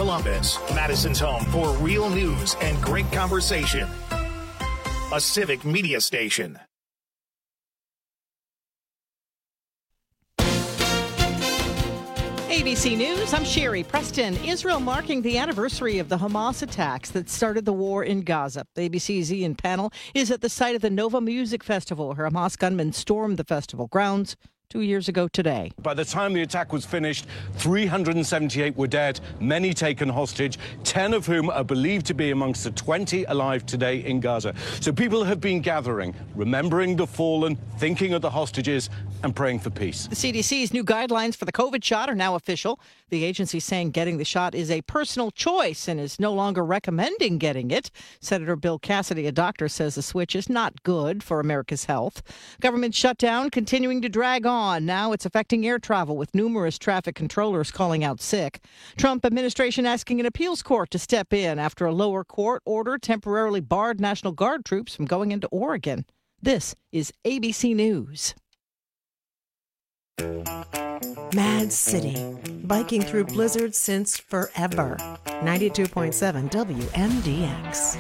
Columbus, Madison's home for real news and great conversation. A civic media station. ABC News, I'm Sherry Preston. Israel marking the anniversary of the Hamas attacks that started the war in Gaza. The ABC's Ian Pannell is at the site of the Nova Music Festival, where Hamas gunmen stormed the festival grounds 2 years ago today. By the time the attack was finished, 378 were dead, many taken hostage, 10 of whom are believed to be amongst the 20 alive today in Gaza. So people have been gathering, remembering the fallen, thinking of the hostages, and praying for peace. The CDC's new guidelines for the COVID shot are now official. The agency saying getting the shot is a personal choice and is no longer recommending getting it. Senator Bill Cassidy, a doctor, says the switch is not good for America's health. Government shutdown continuing to drag on. Now it's affecting air travel, with numerous traffic controllers calling out sick. Trump administration asking an appeals court to step in after a lower court order temporarily barred National Guard troops from going into Oregon. This is ABC News. Mad City, biking through blizzards since forever. 92.7 WMDX.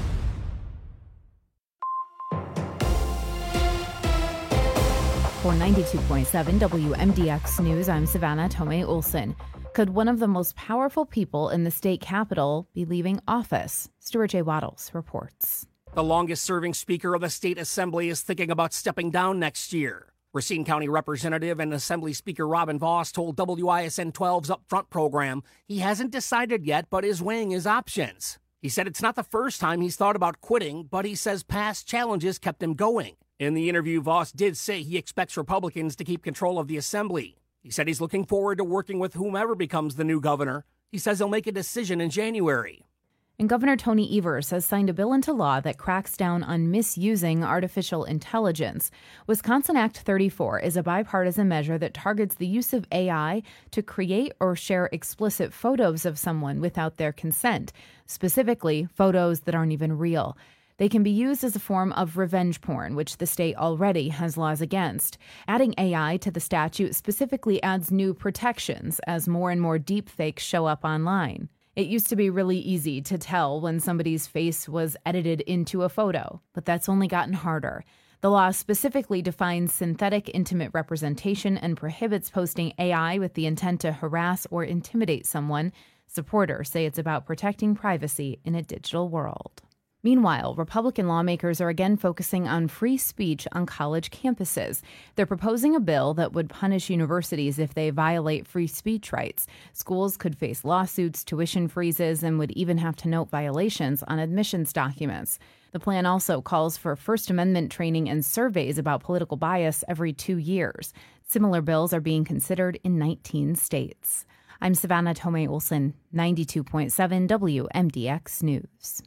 For 92.7 WMDX News, I'm Savannah Tomei Olson. Could one of the most powerful people in the state capitol be leaving office? Stuart J. Waddles reports. The longest-serving Speaker of the State Assembly is thinking about stepping down next year. Racine County Representative and Assembly Speaker Robin Voss told WISN 12's Upfront program he hasn't decided yet, but is weighing his options. He said it's not the first time he's thought about quitting, but he says past challenges kept him going. In the interview, Voss did say he expects Republicans to keep control of the Assembly. He said he's looking forward to working with whomever becomes the new governor. He says he'll make a decision in January. And Governor Tony Evers has signed a bill into law that cracks down on misusing artificial intelligence. Wisconsin Act 34 is a bipartisan measure that targets the use of AI to create or share explicit photos of someone without their consent, specifically photos that aren't even real. They can be used as a form of revenge porn, which the state already has laws against. Adding AI to the statute specifically adds new protections as more and more deepfakes show up online. It used to be really easy to tell when somebody's face was edited into a photo, but that's only gotten harder. The law specifically defines synthetic intimate representation and prohibits posting AI with the intent to harass or intimidate someone. Supporters say it's about protecting privacy in a digital world. Meanwhile, Republican lawmakers are again focusing on free speech on college campuses. They're proposing a bill that would punish universities if they violate free speech rights. Schools could face lawsuits, tuition freezes, and would even have to note violations on admissions documents. The plan also calls for First Amendment training and surveys about political bias every 2 years. Similar bills are being considered in 19 states. I'm Savannah Tomei Olson, 92.7 WMDX News.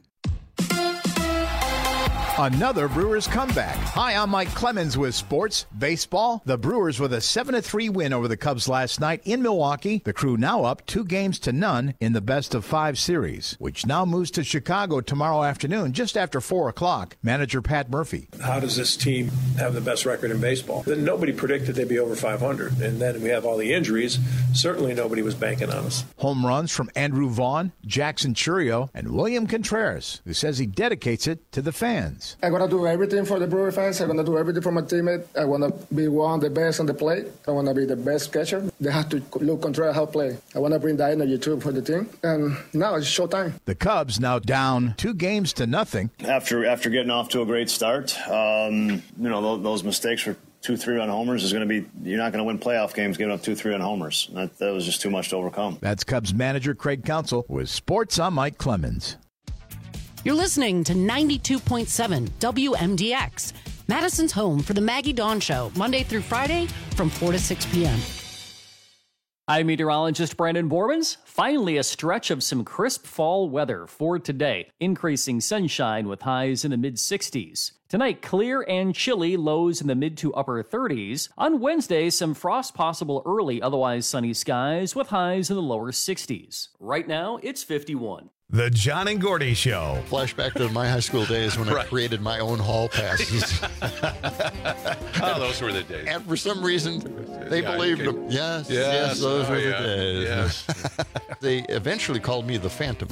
Another Brewers comeback. Hi, I'm Mike Clemens with Sports Baseball. The Brewers with a 7-3 win over the Cubs last night in Milwaukee. The Crew now up 2-0 in the best-of-5 series, which now moves to Chicago tomorrow afternoon, just after 4 o'clock. Manager Pat Murphy. How does this team have the best record in baseball? Then nobody predicted they'd be over 500, and then we have all the injuries. Certainly nobody was banking on us. Home runs from Andrew Vaughn, Jackson Churio, and William Contreras, who says he dedicates it to the fans. I'm going to do everything for the Brewer fans. I'm going to do everything for my teammate. I want to be one of the best on the plate. I want to be the best catcher. They have to look Contreras how to play. I want to bring that energy too for the team. And now it's showtime. The Cubs now down 2-0. After getting off to a great start, those mistakes for 2 3-run homers is going to be, you're not going to win playoff games giving up 2 3-run homers. That was just too much to overcome. That's Cubs manager Craig Counsell with Sports. I'm Mike Clemens. You're listening to 92.7 WMDX, Madison's home for the Maggie Dawn Show, Monday through Friday from 4 to 6 p.m. I'm meteorologist Brandon Bormans. Finally, a stretch of some crisp fall weather for today. Increasing sunshine with highs in the mid-60s. Tonight, clear and chilly, lows in the mid to upper 30s. On Wednesday, some frost possible early, otherwise sunny skies with highs in the lower 60s. Right now, it's 51. The John and Gordy Show. Flashback to my high school days when I created my own hall passes. Oh, those were the days. And for some reason, they believed them. Yes, those were the days. Yes. They eventually called me the Phantom.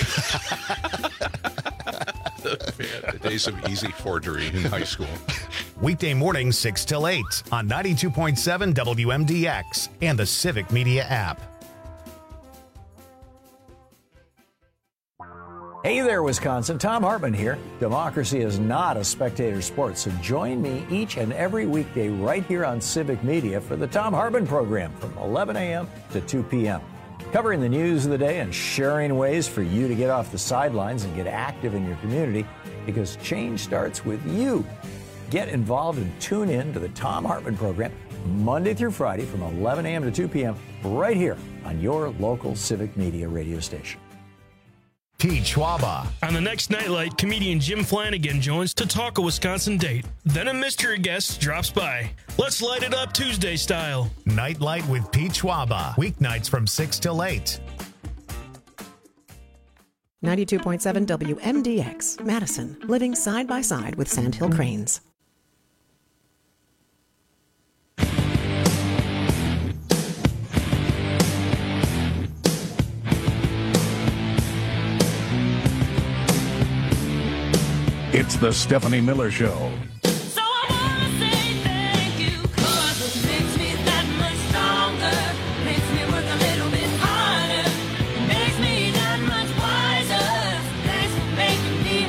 The days of easy forgery in high school. Weekday mornings 6 till 8 on 92.7 WMDX and the Civic Media app. Hey there, Wisconsin. Tom Hartman here. Democracy is not a spectator sport, so join me each and every weekday right here on Civic Media for the Tom Hartman program from 11 a.m. to 2 p.m. Covering the news of the day and sharing ways for you to get off the sidelines and get active in your community, because change starts with you. Get involved and tune in to the Tom Hartman program Monday through Friday from 11 a.m. to 2 p.m. right here on your local Civic Media radio station. Pete Schwaba. On the next Nightlight, comedian Jim Flanagan joins to talk a Wisconsin date. Then a mystery guest drops by. Let's light it up Tuesday style. Nightlight with Pete Schwaba. Weeknights from 6 till 8. 92.7 WMDX, Madison, living side by side with Sandhill Cranes. It's the Stephanie Miller Show. So I wanna say thank you, 'cause it makes me that much stronger, makes me work a little bit harder, makes me that much wiser. Thanks for making me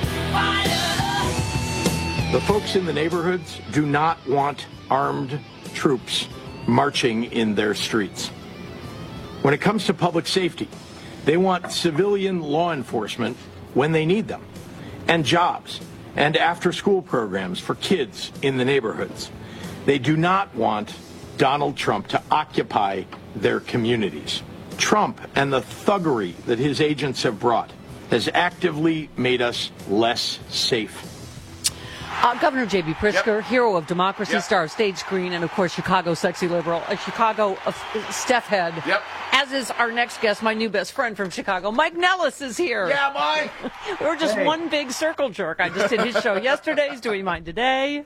wider. The folks in the neighborhoods do not want armed troops marching in their streets. When it comes to public safety, they want civilian law enforcement when they need them, and jobs, and after-school programs for kids in the neighborhoods. They do not want Donald Trump to occupy their communities. Trump and the thuggery that his agents have brought has actively made us less safe. Governor J.B. Pritzker, hero of democracy, star of Stage Screen, and of course Chicago sexy liberal, a Chicago Steph head. As is our next guest, my new best friend from Chicago, Mike Nellis is here. Yeah, Mike. We were just one big circle jerk. I just did his show yesterday. He's doing mine today.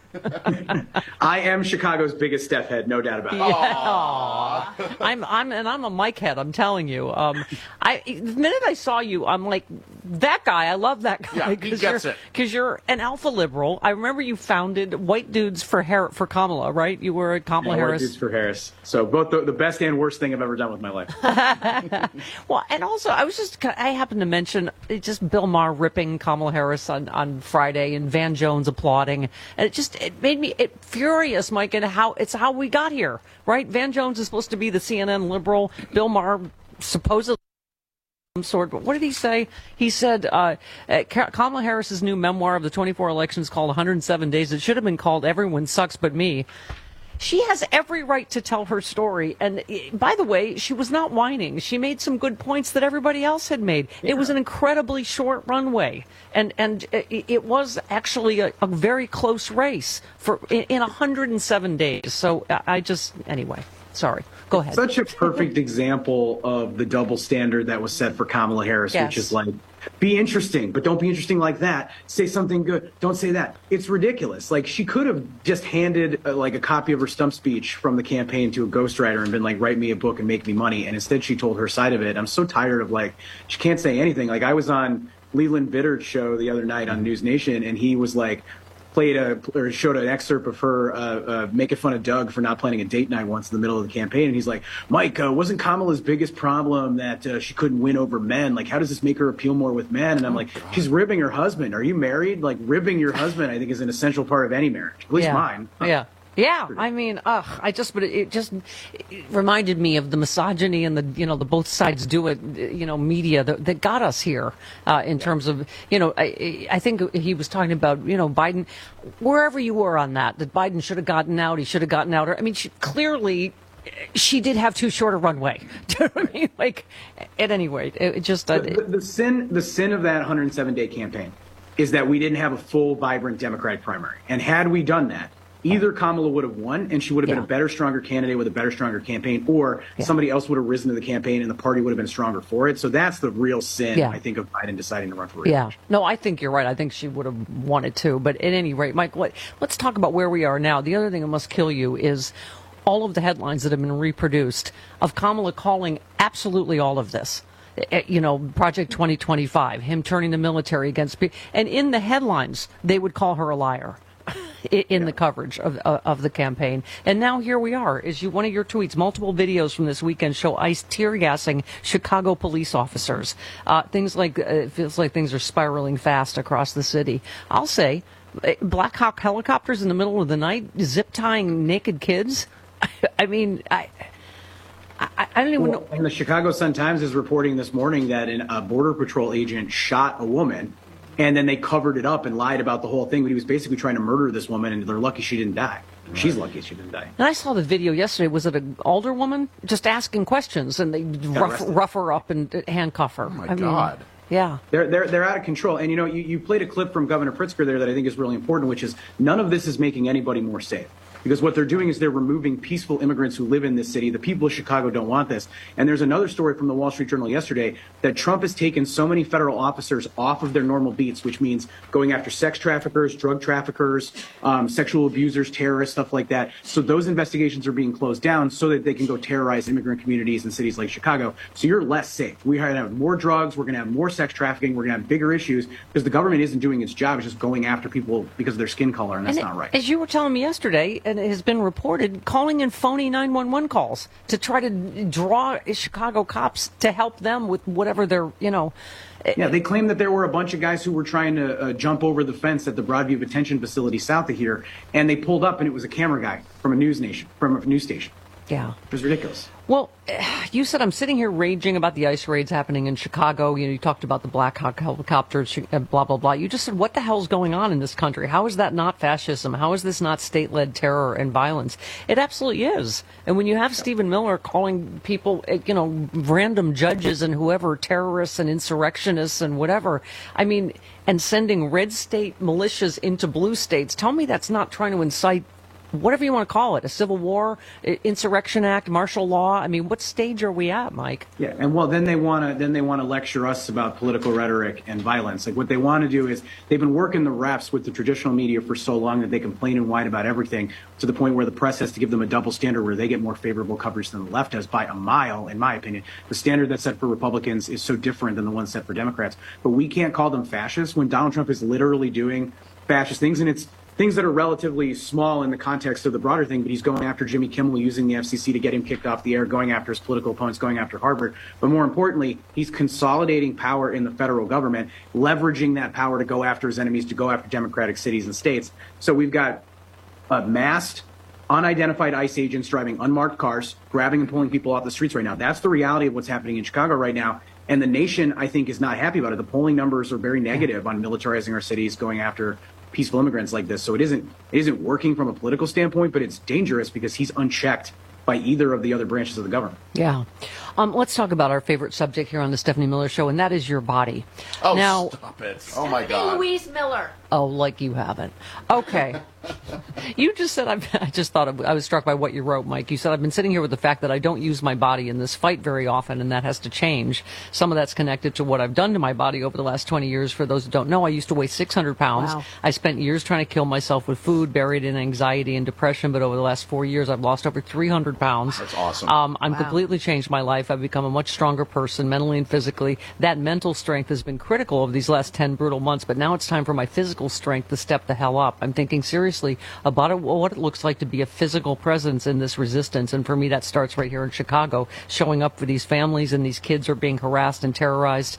I am Chicago's biggest Steph head, no doubt about it. Yeah. I'm a Mike head. I'm telling you. The minute I saw you, I'm like, that guy. I love that guy. Yeah, he gets it. Because you're an alpha liberal. I remember you founded White Dudes for Kamala, right? You were at Kamala Harris. White Dudes for Harris. So both the best and worst thing I've ever done with my life. Well, and also I happened to mention just Bill Maher ripping Kamala Harris on Friday and Van Jones applauding, and it made me furious, Mike, and how we got here, right? Van Jones is supposed to be the CNN liberal. Bill Maher supposedly some sort, but what did he say? He said Kamala Harris's new memoir of the 24 elections called 107 Days. It should have been called Everyone Sucks But Me. She has every right to tell her story. And by the way, she was not whining. She made some good points that everybody else had made. Yeah. It was an incredibly short runway. And it was actually a very close race in 107 days. So anyway, sorry. Go ahead. Such a perfect example of the double standard that was set for Kamala Harris, which is like, be interesting, but don't be interesting like that. Say something good. Don't say that. It's ridiculous. Like, she could have just handed a copy of her stump speech from the campaign to a ghostwriter and been like, write me a book and make me money. And instead she told her side of it. I'm so tired of she can't say anything. Like, I was on Leland Bitter's show the other night on News Nation, and he was like, showed an excerpt of her making fun of Doug for not planning a date night once in the middle of the campaign. And he's like, Mike, wasn't Kamala's biggest problem that she couldn't win over men? Like, how does this make her appeal more with men? And I'm like, she's ribbing her husband. Are you married? Like, ribbing your husband, I think, is an essential part of any marriage, at least mine. Yeah. Yeah, I mean, it just reminded me of the misogyny and the both sides do it, media that got us here in terms of, I think he was talking about, Biden, wherever you were on that Biden should have gotten out, he should have gotten out. I mean, clearly she did have too short a runway. Do you know what I mean? Like, at any rate, it just... the sin of that 107-day campaign is that we didn't have a full, vibrant Democratic primary. And had we done that, either Kamala would have won and she would have been a better, stronger candidate with a better, stronger campaign, or somebody else would have risen to the campaign and the party would have been stronger for it. So that's the real sin, I think, of Biden deciding to run for re-election. Yeah. No, I think you're right. I think she would have wanted to. But at any rate, Mike, let's talk about where we are now. The other thing that must kill you is all of the headlines that have been reproduced of Kamala calling absolutely all of this. Project 2025, him turning the military against people. And in the headlines, they would call her a liar in the coverage of the campaign. And now here we are. One of your tweets, multiple videos from this weekend show ICE tear gassing Chicago police officers. Things like, it feels like things are spiraling fast across the city. I'll say, Black Hawk helicopters in the middle of the night, zip tying naked kids. I mean, I don't even know. And the Chicago Sun-Times is reporting this morning that a Border Patrol agent shot a woman, and then they covered it up and lied about the whole thing. But he was basically trying to murder this woman, and they're lucky she didn't die. Right. She's lucky she didn't die. And I saw the video yesterday. Was it an older woman just asking questions, and they rough her up and handcuff her? Oh, my God. Yeah. They're out of control. And, you played a clip from Governor Pritzker there that I think is really important, which is none of this is making anybody more safe. Because what they're doing is they're removing peaceful immigrants who live in this city. The people of Chicago don't want this. And there's another story from the Wall Street Journal yesterday that Trump has taken so many federal officers off of their normal beats, which means going after sex traffickers, drug traffickers, sexual abusers, terrorists, stuff like that. So those investigations are being closed down so that they can go terrorize immigrant communities in cities like Chicago. So you're less safe. We're going to have more drugs. We're going to have more sex trafficking. We're going to have bigger issues because the government isn't doing its job. It's just going after people because of their skin color, and that's not right. As you were telling me yesterday, and it has been reported, calling in phony 911 calls to try to draw Chicago cops to help them with whatever they're, Yeah, they claim that there were a bunch of guys who were trying to jump over the fence at the Broadview Detention Facility south of here, and they pulled up, and it was a camera guy from a news station. Yeah. It was ridiculous. Well, you said I'm sitting here raging about the ICE raids happening in Chicago. You talked about the Black Hawk helicopters, blah, blah, blah. You just said, what the hell's going on in this country? How is that not fascism? How is this not state-led terror and violence? It absolutely is. And when you have Stephen Miller calling people, random judges and whoever, terrorists and insurrectionists and whatever, and sending red state militias into blue states, tell me that's not trying to incite whatever you want to call it, a civil war, insurrection act, martial law. What stage are we at, Mike? Yeah, and then they want to lecture us about political rhetoric and violence. Like what they want to do is they've been working the refs with the traditional media for so long that they complain and whine about everything to the point where the press has to give them a double standard where they get more favorable coverage than the left does by a mile, in my opinion. The standard that's set for Republicans is so different than the one set for Democrats. But we can't call them fascists when Donald Trump is literally doing fascist things, and it's things that are relatively small in the context of the broader thing, but he's going after Jimmy Kimmel, using the FCC to get him kicked off the air, going after his political opponents, going after Harvard. But more importantly, he's consolidating power in the federal government, leveraging that power to go after his enemies, to go after Democratic cities and states. So we've got masked, unidentified ICE agents driving unmarked cars, grabbing and pulling people off the streets right now. That's the reality of what's happening in Chicago right now. And the nation, I think, is not happy about it. The polling numbers are very negative on militarizing our cities, going after peaceful immigrants like this. So it isn't working from a political standpoint, but it's dangerous because he's unchecked by either of the other branches of the government. Yeah. Let's talk about our favorite subject here on the Stephanie Miller Show, and that is your body. Oh, now, stop it. Oh, my God. Louise Miller. Oh, like you haven't. Okay. You just said, I just thought, I was struck by what you wrote, Mike. You said, I've been sitting here with the fact that I don't use my body in this fight very often, and that has to change. Some of that's connected to what I've done to my body over the last 20 years. For those who don't know, I used to weigh 600 pounds. Wow. I spent years trying to kill myself with food, buried in anxiety and depression, but over the last 4 years, I've lost over 300 pounds. That's awesome. I'm completely changed my life. I've become a much stronger person, mentally and physically. That mental strength has been critical of these last 10 brutal months, but now it's time for my physical strength to step the hell up. I'm thinking seriously about what it looks like to be a physical presence in this resistance, and for me that starts right here in Chicago, showing up for these families, and these kids are being harassed and terrorized,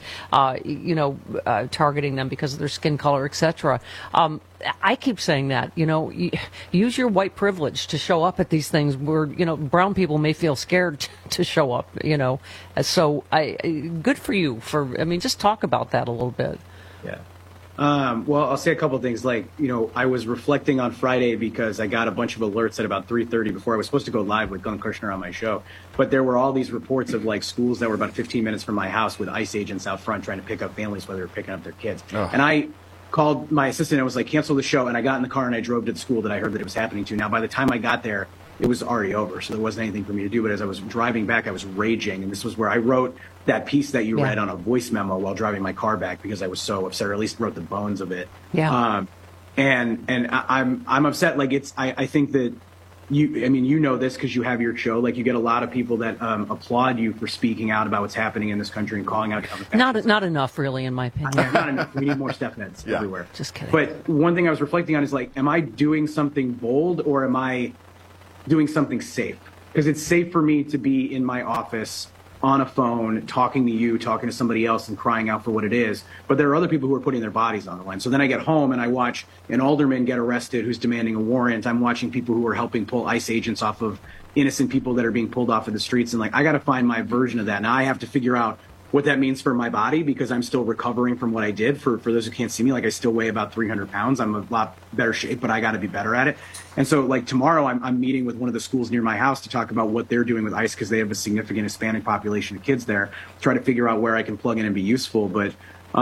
targeting them because of their skin color, etc. I keep saying that, use your white privilege to show up at these things where, brown people may feel scared to show up, So good for you just talk about that a little bit. Yeah. Well, I'll say a couple of things. I was reflecting on Friday because I got a bunch of alerts at about 3:30 before I was supposed to go live with Glenn Kirshner on my show. But there were all these reports of schools that were about 15 minutes from my house with ICE agents out front trying to pick up families while they were picking up their kids. Oh. And called my assistant and was like, cancel the show. And I got in the car and I drove to the school that I heard that it was happening to. Now, by the time I got there, it was already over. So there wasn't anything for me to do. But as I was driving back, I was raging. And this was where I wrote that piece that you read on a voice memo while driving my car back because I was so upset, or at least wrote the bones of it. Yeah. And I'm upset. Like I think that you know this because you have your show. Like you get a lot of people that applaud you for speaking out about what's happening in this country and calling out. Not enough, really, in my opinion. Not enough. We need more step heads everywhere. Just kidding. But one thing I was reflecting on is like, am I doing something bold or am I doing something safe? Because it's safe for me to be in my office on a phone, talking to you, talking to somebody else and crying out for what it is. But there are other people who are putting their bodies on the line. So then I get home and I watch an alderman get arrested who's demanding a warrant. I'm watching people who are helping pull ICE agents off of innocent people that are being pulled off of the streets. And like, I got to find my version of that. Now I have to figure out what that means for my body because I'm still recovering from what I did. For those who can't see me, like I still weigh about 300 pounds. I'm a lot better shape, but I got to be better at it. And so like tomorrow I'm meeting with one of the schools near my house to talk about what they're doing with ICE because they have a significant Hispanic population of kids there, try to figure out where I can plug in and be useful. But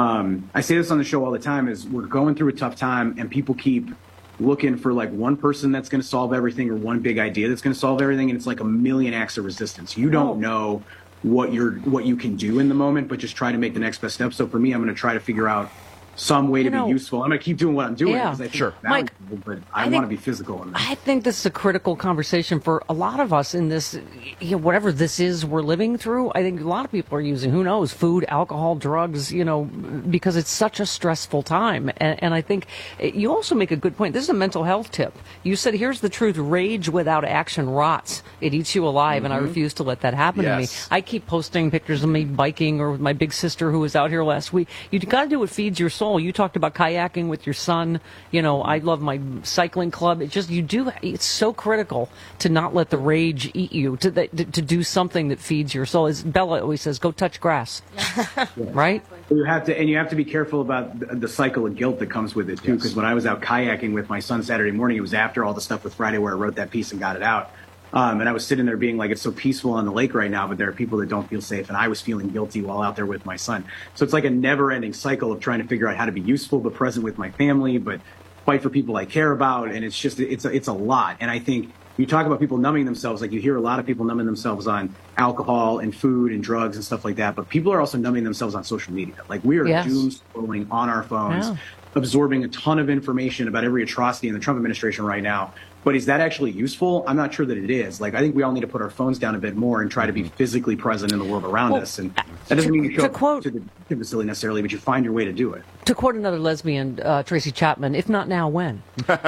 I say this on the show all the time is we're going through a tough time and people keep looking for like one person that's going to solve everything or one big idea that's going to solve everything. And it's like a million acts of resistance. You don't know what you can do in the moment, but just try to make the next best step. So for me, I'm going to try to figure out some way to be useful. I'm going to keep doing what I'm doing because I think it's valuable, but I want to be physical in that. I think this is a critical conversation for a lot of us in this, whatever this is we're living through. I think a lot of people are using, who knows, food, alcohol, drugs, because it's such a stressful time. And I think you also make a good point. This is a mental health tip. You said, here's the truth, rage without action rots. It eats you alive, and I refuse to let that happen to me. I keep posting pictures of me biking or with my big sister who was out here last week. You got to do what feeds your soul. You talked about kayaking with your son. I love my cycling club. It's so critical to not let the rage eat you, to do something that feeds your soul. As Bella always says, go touch grass. Right? You have to be careful about the cycle of guilt that comes with it too. Because when I was out kayaking with my son Saturday morning, it was after all the stuff with Friday where I wrote that piece and got it out. And I was sitting there being like, it's so peaceful on the lake right now, but there are people that don't feel safe. And I was feeling guilty while out there with my son. So it's like a never ending cycle of trying to figure out how to be useful, but present with my family, but fight for people I care about. And it's a lot. And I think you talk about people numbing themselves, like you hear a lot of people numbing themselves on alcohol and food and drugs and stuff like that. But people are also numbing themselves on social media. Like we are doom scrolling on our phones, absorbing a ton of information about every atrocity in the Trump administration right now. But is that actually useful? I'm not sure that it is. Like, I think we all need to put our phones down a bit more and try to be physically present in the world around us. And that doesn't mean you show up to the facility necessarily, but you find your way to do it. To quote another lesbian, Tracy Chapman, if not now, when?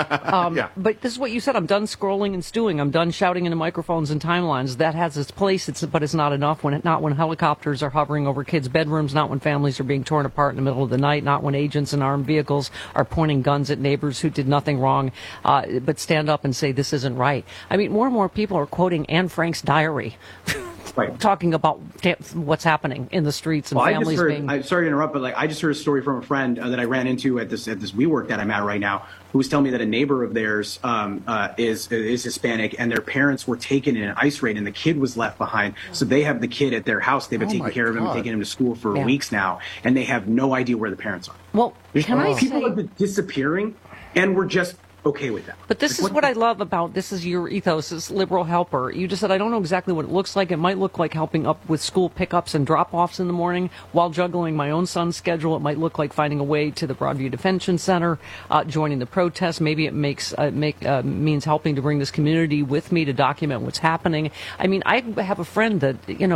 But this is what you said. I'm done scrolling and stewing. I'm done shouting into microphones and timelines. That has its place, but it's not enough. Not when helicopters are hovering over kids' bedrooms, not when families are being torn apart in the middle of the night, not when agents in armed vehicles are pointing guns at neighbors who did nothing wrong, but stand up and say this isn't right. I mean, more and more people are quoting Anne Frank's diary. Talking about what's happening in the streets and families I'm sorry to interrupt, but I just heard a story from a friend that I ran into at this WeWork that I'm at right now, who was telling me that a neighbor of theirs is Hispanic, and their parents were taken in an ICE raid, and the kid was left behind. So they have the kid at their house. They've been taking care of him, and taking him to school for weeks now, and they have no idea where the parents are. Well, people have been disappearing, and we're just okay with that. But this is what I love about this is your ethos, this liberal helper. You just said, I don't know exactly what it looks like. It might look like helping up with school pickups and drop-offs in the morning while juggling my own son's schedule. It might look like finding a way to the Broadview Detention Center, joining the protest. Maybe it means helping to bring this community with me to document what's happening. I mean, I have a friend that,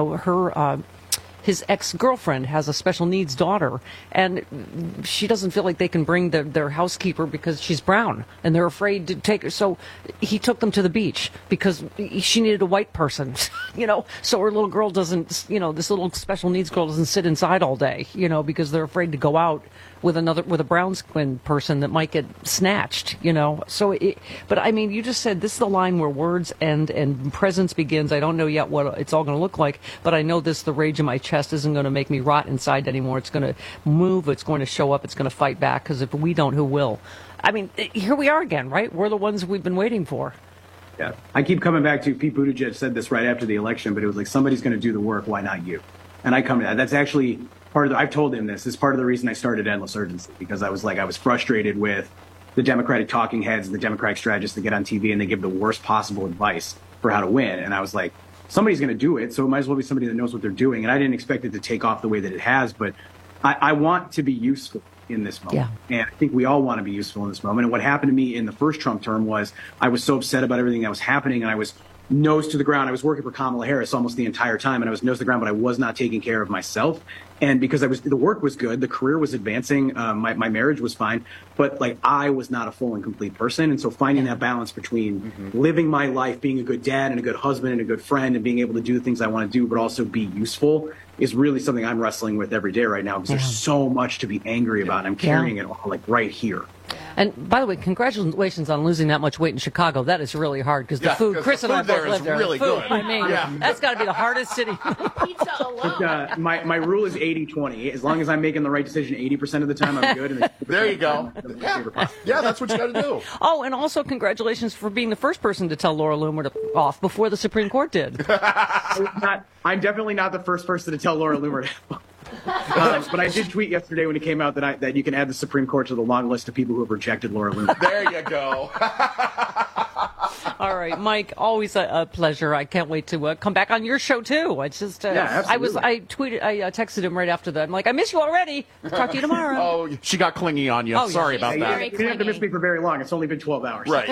his ex-girlfriend has a special needs daughter, and she doesn't feel like they can bring their housekeeper because she's brown, and they're afraid to take her. So he took them to the beach because she needed a white person, so her little girl doesn't, this little special needs girl doesn't sit inside all day, because they're afraid to go out with a brown skinned person that might get snatched, So, but I mean, you just said this is the line where words end and presence begins. I don't know yet what it's all going to look like, but I know the rage in my chest isn't going to make me rot inside anymore. It's going to move. It's going to show up. It's going to fight back, because if we don't, who will? I mean, here we are again, right? We're the ones we've been waiting for. Yeah, I keep coming back to Pete Buttigieg said this right after the election, but it was like, somebody's going to do the work. Why not you? And I come to that. That's actually I've told him this is part of the reason I started Endless Urgency, because I was frustrated with the Democratic talking heads, the Democratic strategists that get on TV and they give the worst possible advice for how to win. And I was like, somebody's going to do it, so it might as well be somebody that knows what they're doing. And I didn't expect it to take off the way that it has, but I want to be useful in this moment. Yeah. And I think we all want to be useful in this moment. And what happened to me in the first Trump term was I was so upset about everything that was happening, and I was nose to the ground. I was working for Kamala Harris almost the entire time, and I was nose to the ground, but I was not taking care of myself. And because the work was good, the career was advancing, my marriage was fine, but like I was not a full and complete person. And so finding that balance between living my life, being a good dad and a good husband and a good friend, and being able to do the things I want to do, but also be useful, is really something I'm wrestling with every day right now, because there's so much to be angry about. And I'm carrying it all like right here. And by the way, congratulations on losing that much weight in Chicago. That is really hard because the food, Chris and I both live there. Really food, good. I mean, that's got to be the hardest city. Pizza alone. My rule is 80-20. As long as I'm making the right decision 80% of the time, I'm good. And there you go. Yeah, that's what you got to do. Oh, and also congratulations for being the first person to tell Laura Loomer off before the Supreme Court did. I'm definitely not the first person to tell Laura Loomer but I did tweet yesterday when it came out that you can add the Supreme Court to the long list of people who have rejected Laura Loomer. There you go. All right, Mike, always a pleasure. I can't wait to come back on your show too. It's just I texted him right after that. I'm like, I miss you already. Talk to you tomorrow. Oh, she got clingy on you. Sorry about that. You didn't have to miss me for very long. It's only been 12 hours. Right.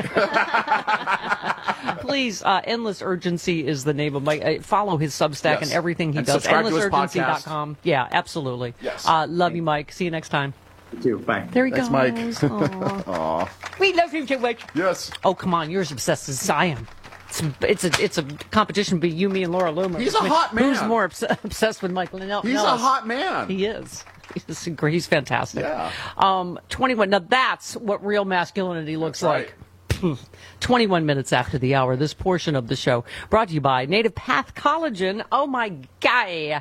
Please, Endless Urgency is the name of Mike. Follow his Substack and everything he does. Subscribe to his EndlessUrgency.com. Yeah, absolutely. Yes. Love you, Mike. See you next time. You too. Bye. There he Thanks, goes. Mike. Aww. We love him so much. Yes. Oh, come on. You're as obsessed as I am. It's a competition between you, me, and Laura Loomer. He's a hot man. Who's more obsessed with Mike Linnell? He's a hot man. He is. He's fantastic. Yeah. 21. Now that's what real masculinity looks That's like. 21 minutes after the hour. This portion of the show brought to you by Native Path Collagen. Oh my guy,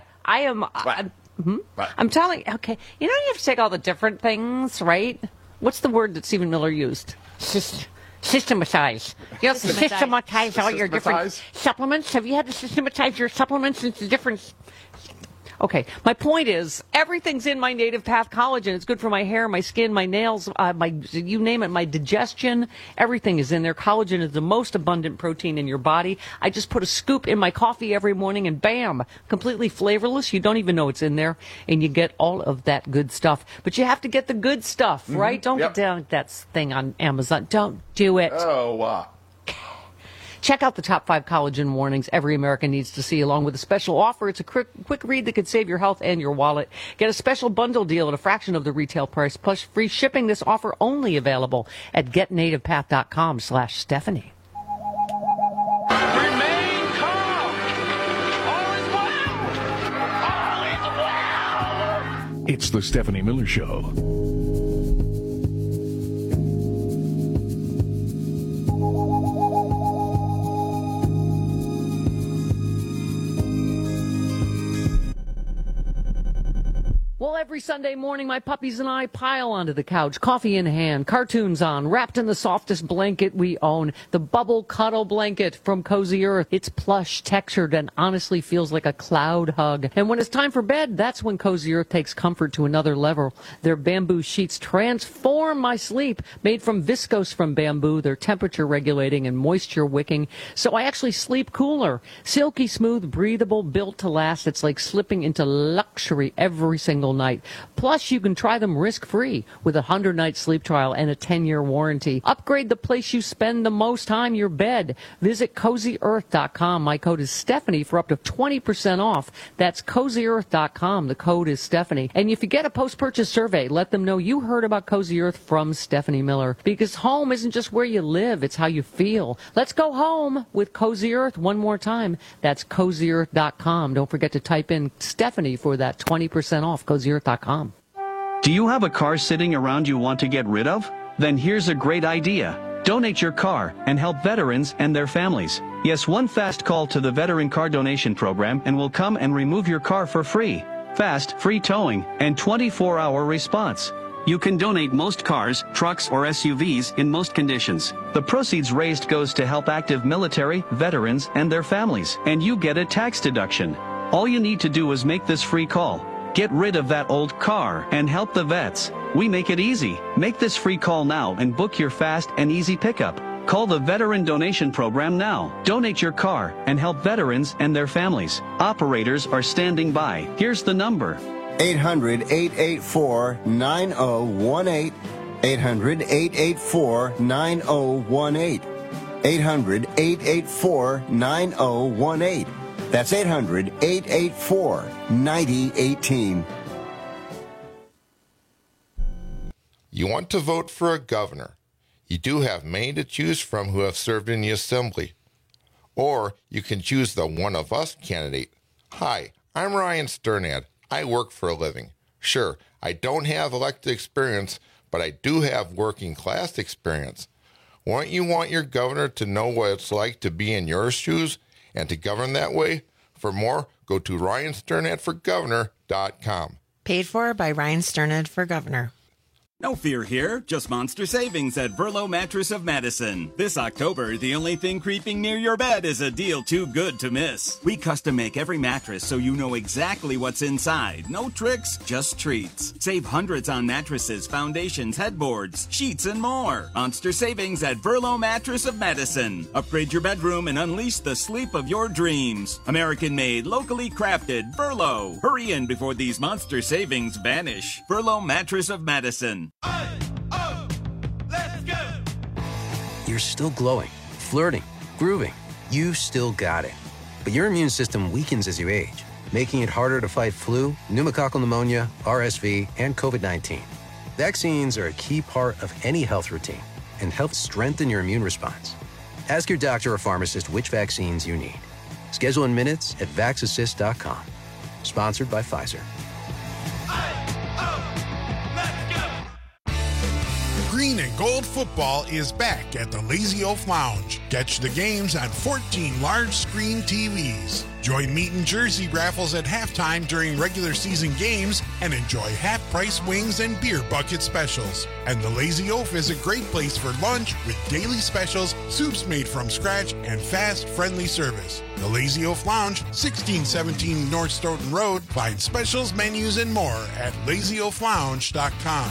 I'm telling. Okay, you know you have to take all the different things, right? What's the word that Stephen Miller used? Systematize. You have to systematize all your different supplements. Have you had to systematize your supplements into different? Okay, my point is everything's in my Native Path Collagen. It's good for my hair, my skin, my nails, you name it, my digestion. Everything is in there. Collagen is the most abundant protein in your body. I just put a scoop in my coffee every morning and bam, completely flavorless. You don't even know it's in there, and you get all of that good stuff. But you have to get the good stuff, right? Don't get down that thing on Amazon. Don't do it. Oh, wow. Check out the top 5 collagen warnings every American needs to see, along with a special offer. It's a quick read that could save your health and your wallet. Get a special bundle deal at a fraction of the retail price, plus free shipping. This offer only available at getnativepath.com/Stephanie. Remain calm. All is well. All is well. It's the Stephanie Miller Show. Well, every Sunday morning, my puppies and I pile onto the couch, coffee in hand, cartoons on, wrapped in the softest blanket we own, the Bubble Cuddle Blanket from Cozy Earth. It's plush, textured, and honestly feels like a cloud hug. And when it's time for bed, that's when Cozy Earth takes comfort to another level. Their bamboo sheets transform my sleep. Made from viscose from bamboo, they're temperature regulating and moisture wicking, so I actually sleep cooler. Silky smooth, breathable, built to last. It's like slipping into luxury every single night. Plus, you can try them risk-free with a 100-night sleep trial and a 10-year warranty. Upgrade the place you spend the most time, your bed. Visit CozyEarth.com. My code is Stephanie for up to 20% off. That's CozyEarth.com. The code is Stephanie. And if you get a post-purchase survey, let them know you heard about Cozy Earth from Stephanie Miller. Because home isn't just where you live, it's how you feel. Let's go home with Cozy Earth one more time. That's CozyEarth.com. Don't forget to type in Stephanie for that 20% off. CozyEarth.com. Do you have a car sitting around you want to get rid of? Then here's a great idea. Donate your car and help veterans and their families. Yes, one fast call to the Veteran Car Donation Program and we'll come and remove your car for free. Fast, free towing, and 24-hour response. You can donate most cars, trucks, or SUVs in most conditions. The proceeds raised goes to help active military, veterans, and their families, and you get a tax deduction. All you need to do is make this free call. Get rid of that old car and help the vets. We make it easy. Make this free call now and book your fast and easy pickup. Call the Veteran Donation Program now. Donate your car and help veterans and their families. Operators are standing by. Here's the number. 800-884-9018. 800-884-9018. 800-884-9018. That's 800-884-9018. You want to vote for a governor. You do have many to choose from who have served in the assembly. Or you can choose the one of us candidate. Hi, I'm Ryan Sternad. I work for a living. Sure, I don't have elected experience, but I do have working class experience. Won't you want your governor to know what it's like to be in your shoes and to govern that way? For more, go to RyanSternadForGovernor.com. Paid for by Ryan Sternad for Governor. No fear here, just monster savings at Verlo Mattress of Madison. This October, the only thing creeping near your bed is a deal too good to miss. We custom make every mattress so you know exactly what's inside. No tricks, just treats. Save hundreds on mattresses, foundations, headboards, sheets, and more. Monster savings at Verlo Mattress of Madison. Upgrade your bedroom and unleash the sleep of your dreams. American-made, locally crafted, Verlo. Hurry in before these monster savings vanish. Verlo Mattress of Madison. You're still glowing, flirting, grooving. You still got it. But your immune system weakens as you age, making it harder to fight flu, pneumococcal pneumonia, RSV, and COVID-19. Vaccines are a key part of any health routine and help strengthen your immune response. Ask your doctor or pharmacist which vaccines you need. Schedule in minutes at VaxAssist.com. Sponsored by Pfizer. Green and Gold football is back at the Lazy Oaf Lounge. Catch the games on 14 large-screen TVs. Join Meat and Jersey raffles at halftime during regular season games and enjoy half-price wings and beer bucket specials. And the Lazy Oaf is a great place for lunch with daily specials, soups made from scratch, and fast, friendly service. The Lazy Oaf Lounge, 1617 North Stoughton Road. Find specials, menus, and more at LazyOafLounge.com.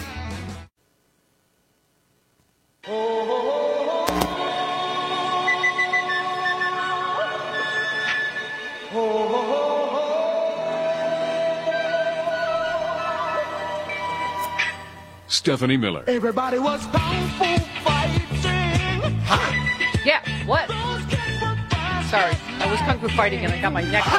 Stephanie Miller. Everybody was kung fu fighting. Yeah, what? Sorry, I was kung fu fighting and I got my necklace.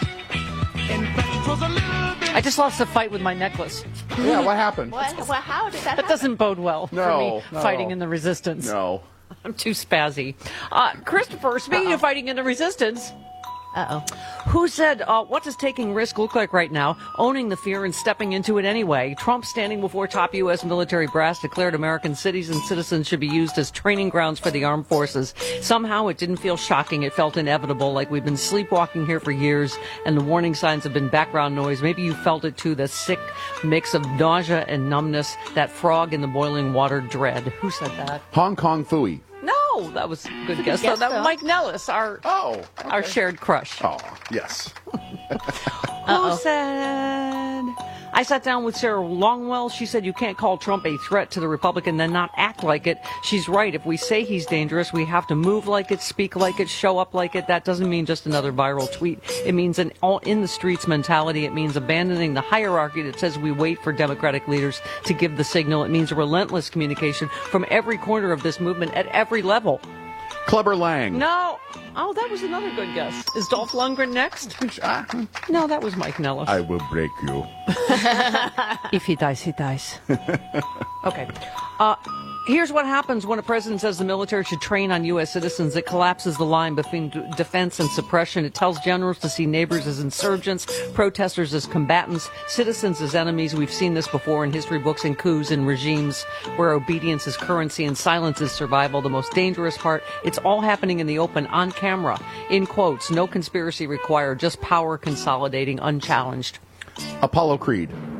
I just lost a fight with my necklace. Yeah, what happened? How did that happen? That doesn't bode well for me fighting in the resistance. No. I'm too spazzy. Christopher, speaking of fighting in the resistance. Who said, what does taking risk look like right now? Owning the fear and stepping into it anyway. Trump, standing before top U.S. military brass, declared American cities and citizens should be used as training grounds for the armed forces. Somehow it didn't feel shocking. It felt inevitable, like we've been sleepwalking here for years, and the warning signs have been background noise. Maybe you felt it too, the sick mix of nausea and numbness, that frog in the boiling water dread. Who said that? Hong Kong Phooey. No, that was a good guess. That was Mike Nellis, our shared crush. Oh, yes. Who said? I sat down with Sarah Longwell. She said you can't call Trump a threat to the Republic and then not act like it. She's right. If we say he's dangerous, we have to move like it, speak like it, show up like it. That doesn't mean just another viral tweet. It means an all-in-the-streets mentality. It means abandoning the hierarchy that says we wait for Democratic leaders to give the signal. It means relentless communication from every corner of this movement at every level. Clubber Lang. No. Oh, that was another good guess. Is Dolph Lundgren next? No, that was Mike Nellis. I will break you. If he dies, he dies. Okay. Here's what happens when a president says the military should train on U.S. citizens. It collapses the line between defense and suppression. It tells generals to see neighbors as insurgents, protesters as combatants, citizens as enemies. We've seen this before in history books and coups and regimes where obedience is currency and silence is survival. The most dangerous part, it's all happening in the open, on camera, in quotes. No conspiracy required, just power consolidating, unchallenged. Apollo Creed.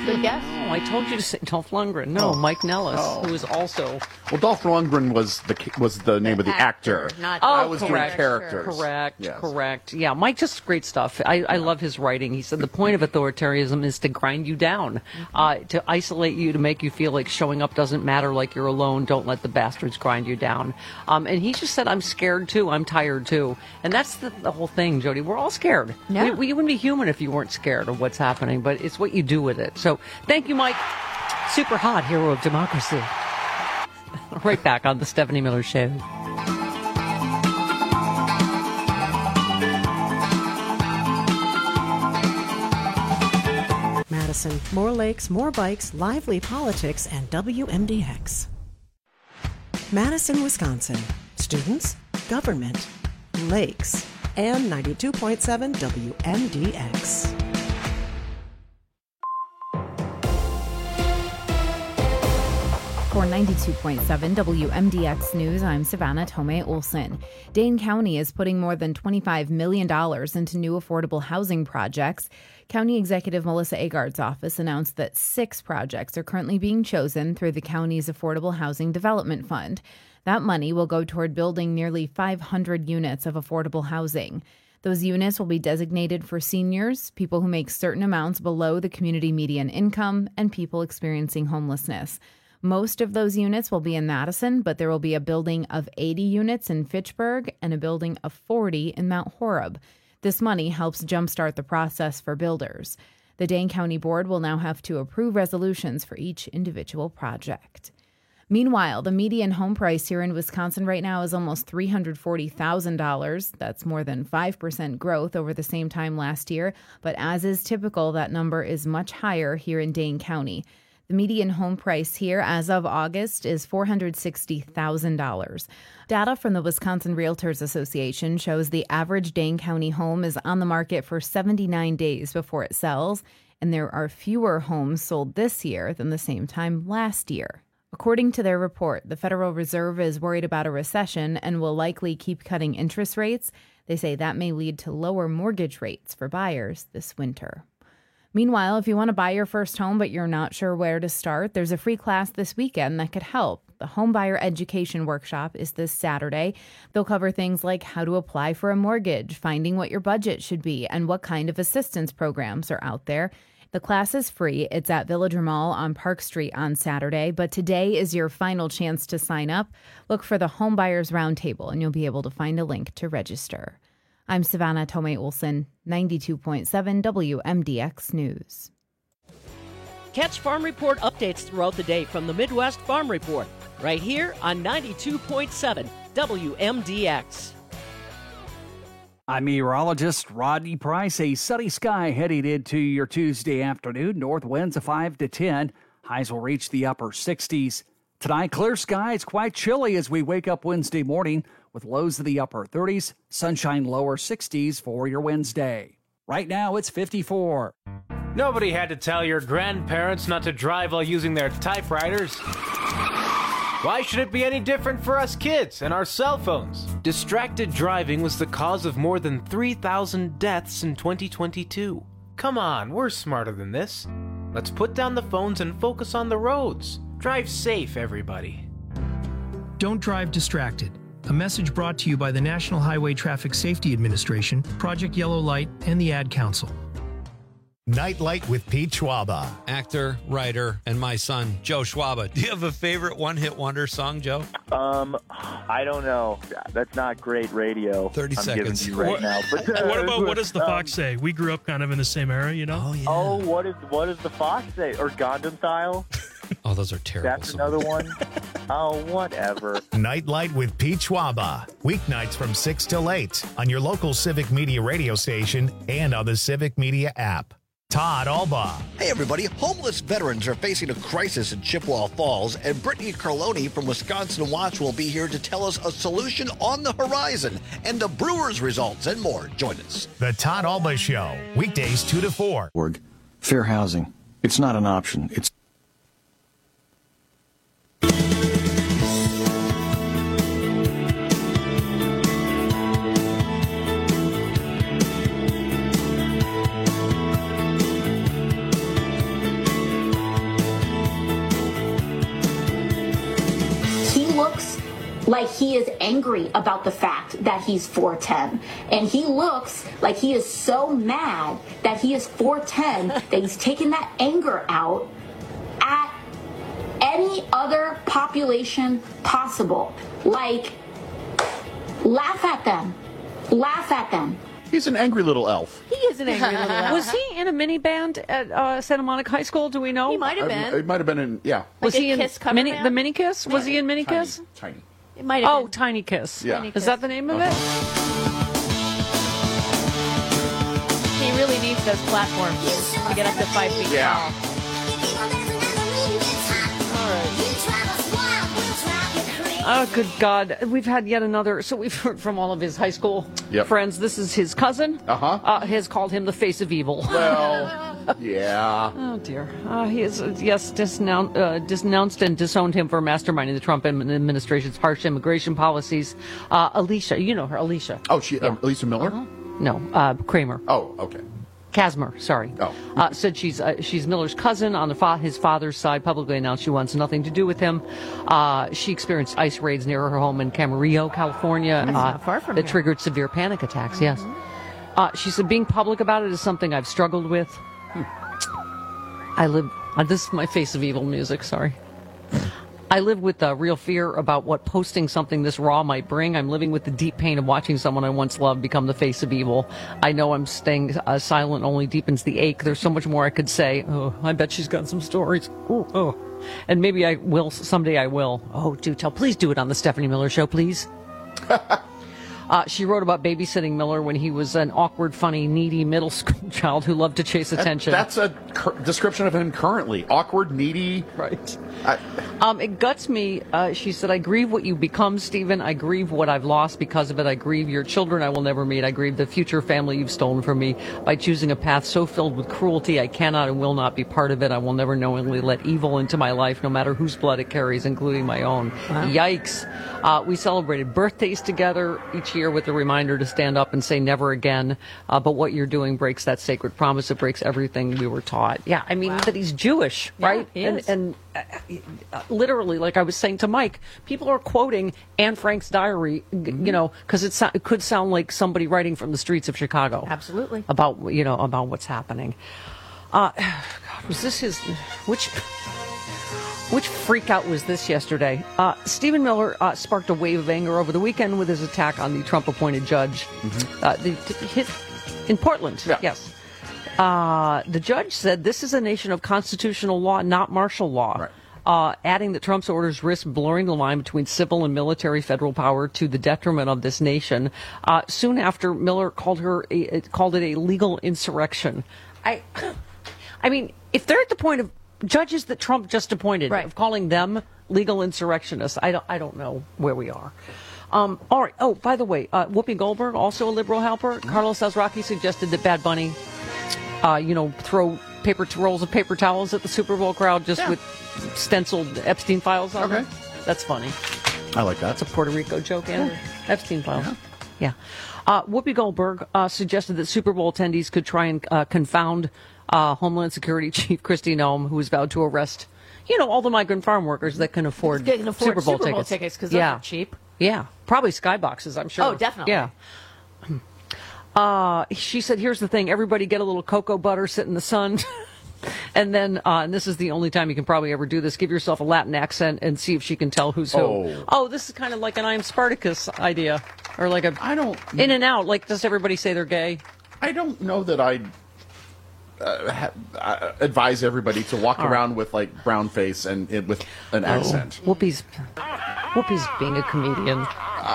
good guess. Oh, I told you to say Dolph Lundgren. No, Mike Nellis, who is also. Well, Dolph Lundgren was the name of the actor. I was doing characters. Correct. Yeah, Mike, just great stuff. I love his writing. He said the point of authoritarianism is to grind you down, to isolate you, to make you feel like showing up doesn't matter, like you're alone. Don't let the bastards grind you down. And he just said, I'm scared too. I'm tired too. And that's the whole thing, Jody. We're all scared. Yeah. You wouldn't be human if you weren't scared of what's happening, but it's what you do with it. So thank you, Mike. Super hot hero of democracy. Right back on the Stephanie Miller Show. Madison, more lakes, more bikes, lively politics, and WMDX. Madison, Wisconsin. Students, government, lakes, and 92.7 WMDX. For 92.7 WMDX News, I'm Savannah Tomei Olson. Dane County is putting more than $25 million into new affordable housing projects. County Executive Melissa Agard's office announced that 6 projects are currently being chosen through the county's Affordable Housing Development Fund. That money will go toward building nearly 500 units of affordable housing. Those units will be designated for seniors, people who make certain amounts below the community median income, and people experiencing homelessness. Most of those units will be in Madison, but there will be a building of 80 units in Fitchburg and a building of 40 in Mount Horeb. This money helps jumpstart the process for builders. The Dane County Board will now have to approve resolutions for each individual project. Meanwhile, the median home price here in Wisconsin right now is almost $340,000. That's more than 5% growth over the same time last year. But as is typical, that number is much higher here in Dane County. The median home price here as of August is $460,000. Data from the Wisconsin Realtors Association shows the average Dane County home is on the market for 79 days before it sells, and there are fewer homes sold this year than the same time last year. According to their report, the Federal Reserve is worried about a recession and will likely keep cutting interest rates. They say that may lead to lower mortgage rates for buyers this winter. Meanwhile, if you want to buy your first home but you're not sure where to start, there's a free class this weekend that could help. The Home Buyer Education Workshop is this Saturday. They'll cover things like how to apply for a mortgage, finding what your budget should be, and what kind of assistance programs are out there. The class is free. It's at Villager Mall on Park Street on Saturday, but today is your final chance to sign up. Look for the Home Buyers Roundtable, and you'll be able to find a link to register. I'm Savannah Tomei Olson, 92.7 WMDX News. Catch Farm Report updates throughout the day from the Midwest Farm Report, right here on 92.7 WMDX. I'm meteorologist Rodney Price. A sunny sky heading into your Tuesday afternoon. North winds of 5 to 10. Highs will reach the upper 60s. Tonight, clear skies, quite chilly as we wake up Wednesday morning with lows in the upper 30s, sunshine lower 60s for your Wednesday. Right now, it's 54. Nobody had to tell your grandparents not to drive while using their typewriters. Why should it be any different for us kids and our cell phones? Distracted driving was the cause of more than 3,000 deaths in 2022. Come on, we're smarter than this. Let's put down the phones and focus on the roads. Drive safe, everybody. Don't drive distracted. A message brought to you by the National Highway Traffic Safety Administration, Project Yellow Light, and the Ad Council. Nightlight with Pete Schwaba. Actor, writer, and my son, Joe Schwaba. Do you have a favorite one-hit wonder song, Joe? I don't know. That's not great radio. 30 seconds. Giving you right now. But, what does the Fox say? We grew up kind of in the same era, you know? Oh, yeah. Oh, what does the Fox say? Or Gundam Style? Oh, those are terrible. That's another one. Oh, whatever. Nightlight with Pete Schwaba. Weeknights from 6 till 8 on your local Civic Media radio station and on the Civic Media app. Todd Alba. Hey, everybody. Homeless veterans are facing a crisis in Chippewa Falls, and Brittany Carloni from Wisconsin Watch will be here to tell us a solution on the horizon and the Brewers results and more. Join us. The Todd Alba Show. Weekdays 2 to 4. Fair housing. It's not an option. It's like he is angry about the fact that he's 4'10", and he looks like he is so mad that he is 4'10", that he's taking that anger out at any other population possible. Like, laugh at them. Laugh at them. He's an angry little elf. He is an angry little elf. Was he in a mini band at Santa Monica High School? Do we know? He might have been. It might have been in, yeah. Was Like he a in Kiss cover mini, band? the Mini Kiss? Was he in Mini Kiss? Tiny. It might have been. Tiny Kiss. Yeah. Tiny Is that the name of it? He really needs those platforms to get up to 5 feet Yeah. Oh, good God. We've had yet another. So we've heard from all of his high school friends. This is his cousin. Has called him the face of evil. Well, yeah. Oh, dear. He has, denounced and disowned him for masterminding the Trump administration's harsh immigration policies. Alicia, you know her, Alicia. Oh, Alicia Miller? No, Kramer. Oh, okay. Kasmer, sorry. Said she's Miller's cousin on his father's side. Publicly announced she wants nothing to do with him. She experienced ICE raids near her home in Camarillo, California. That's not far from that here. triggered severe panic attacks. Yes. She said being public about it is something I've struggled with. This is my face of evil music. Sorry. I live with real fear about what posting something this raw might bring. I'm living with the deep pain of watching someone I once loved become the face of evil. I know I'm staying silent only deepens the ache. There's so much more I could say. Oh, I bet she's got some stories. Oh. And maybe I will, someday I will. Oh, do tell. Please do it on the Stephanie Miller Show, please. She wrote about babysitting Miller when he was an awkward, funny, needy middle school child who loved to chase attention. That's a description of him currently. Awkward, needy. Right. It guts me. She said, I grieve what you become, Stephen. I grieve what I've lost because of it. I grieve your children I will never meet. I grieve the future family you've stolen from me. By choosing a path so filled with cruelty, I cannot and will not be part of it. I will never knowingly let evil into my life, no matter whose blood it carries, including my own. Wow. Yikes. We celebrated birthdays together each year with a reminder to stand up and say never again. But what you're doing breaks that sacred promise. It breaks everything we were taught. Yeah, I mean, that he's Jewish, right? he is. And literally, like I was saying to Mike, people are quoting Anne Frank's diary, you know, because it could sound like somebody writing from the streets of Chicago. Absolutely. About what's happening. God, was this which freak out was this yesterday? Stephen Miller sparked a wave of anger over the weekend with his attack on the Trump-appointed judge in Portland. Yeah. Yes. The judge said this is a nation of constitutional law, not martial law. Right. Adding that Trump's orders risk blurring the line between civil and military federal power to the detriment of this nation. Soon after, Miller called it a legal insurrection. I mean, if they're at the point of judges that Trump just appointed, of calling them legal insurrectionists, I don't know where we are. All right. Oh, by the way, Whoopi Goldberg, also a liberal helper. Carlos Alzraki suggested that Bad Bunny, throw rolls of paper towels at the Super Bowl crowd just with stenciled Epstein files on them. That's funny. I like that. That's a Puerto Rico joke, Andrew. Epstein files. Yeah. Whoopi Goldberg suggested that Super Bowl attendees could try and confound Homeland Security Chief Kristi Noem, who has vowed to arrest, all the migrant farm workers that can afford Super Bowl tickets because those are cheap. Yeah, probably skyboxes, I'm sure. Oh, definitely. Yeah. She said, here's the thing. Everybody get a little cocoa butter, sit in the sun. And then, and this is the only time you can probably ever do this, give yourself a Latin accent and see if she can tell who's who. Oh, this is kind of like an I Am Spartacus idea. Or like in and out. Like, does everybody say they're gay? I don't know that I'd advise everybody to walk around with like brown face and with an accent. Whoopi's being a comedian.